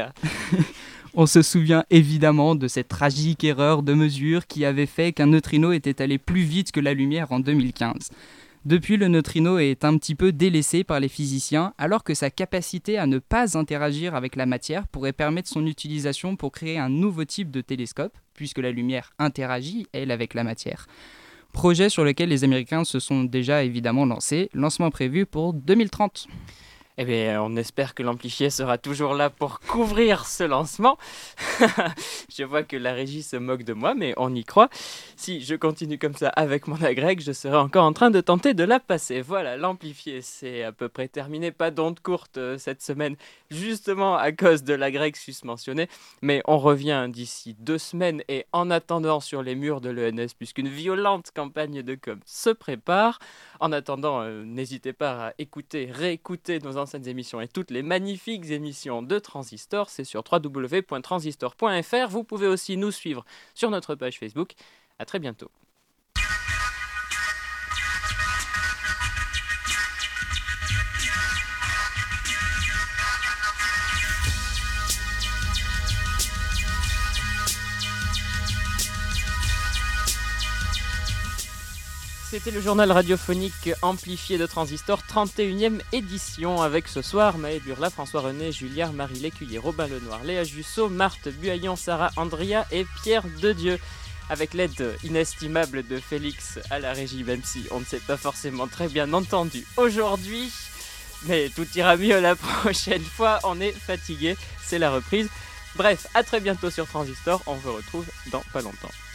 On se souvient évidemment de cette tragique erreur de mesure qui avait fait qu'un neutrino était allé plus vite que la lumière en deux mille quinze. Depuis, le neutrino est un petit peu délaissé par les physiciens, alors que sa capacité à ne pas interagir avec la matière pourrait permettre son utilisation pour créer un nouveau type de télescope, puisque la lumière interagit, elle, avec la matière. Projet sur lequel les Américains se sont déjà évidemment lancés, lancement prévu pour deux mille trente. Eh bien, on espère que l'amplifié sera toujours là pour couvrir ce lancement. Je vois que la régie se moque de moi, mais on y croit. Si je continue comme ça avec mon agrègue, je serai encore en train de tenter de la passer. Voilà, l'amplifié, c'est à peu près terminé. Pas d'onde courte euh, cette semaine, justement à cause de l'agrègue susmentionné. Mais on revient d'ici deux semaines et en attendant sur les murs de l'E N S, puisqu'une violente campagne de com se prépare. En attendant, euh, n'hésitez pas à écouter, réécouter nos anciennes émissions et toutes les magnifiques émissions de Transistor. C'est sur w w w point transistor point f r. Vous pouvez aussi nous suivre sur notre page Facebook. À très bientôt. C'était le journal radiophonique amplifié de Transistor, trente et unième édition, avec ce soir Maë Burla, François René, Julliard, Marie Lécuyer, Robin Lenoir, Léa Jussot, Marthe Buaillon, Sarah Andria et Pierre Dedieu. Avec l'aide inestimable de Félix à la régie, même si on ne s'est pas forcément très bien entendu aujourd'hui. Mais tout ira mieux la prochaine fois, on est fatigué, c'est la reprise. Bref, à très bientôt sur Transistor, on vous retrouve dans pas longtemps.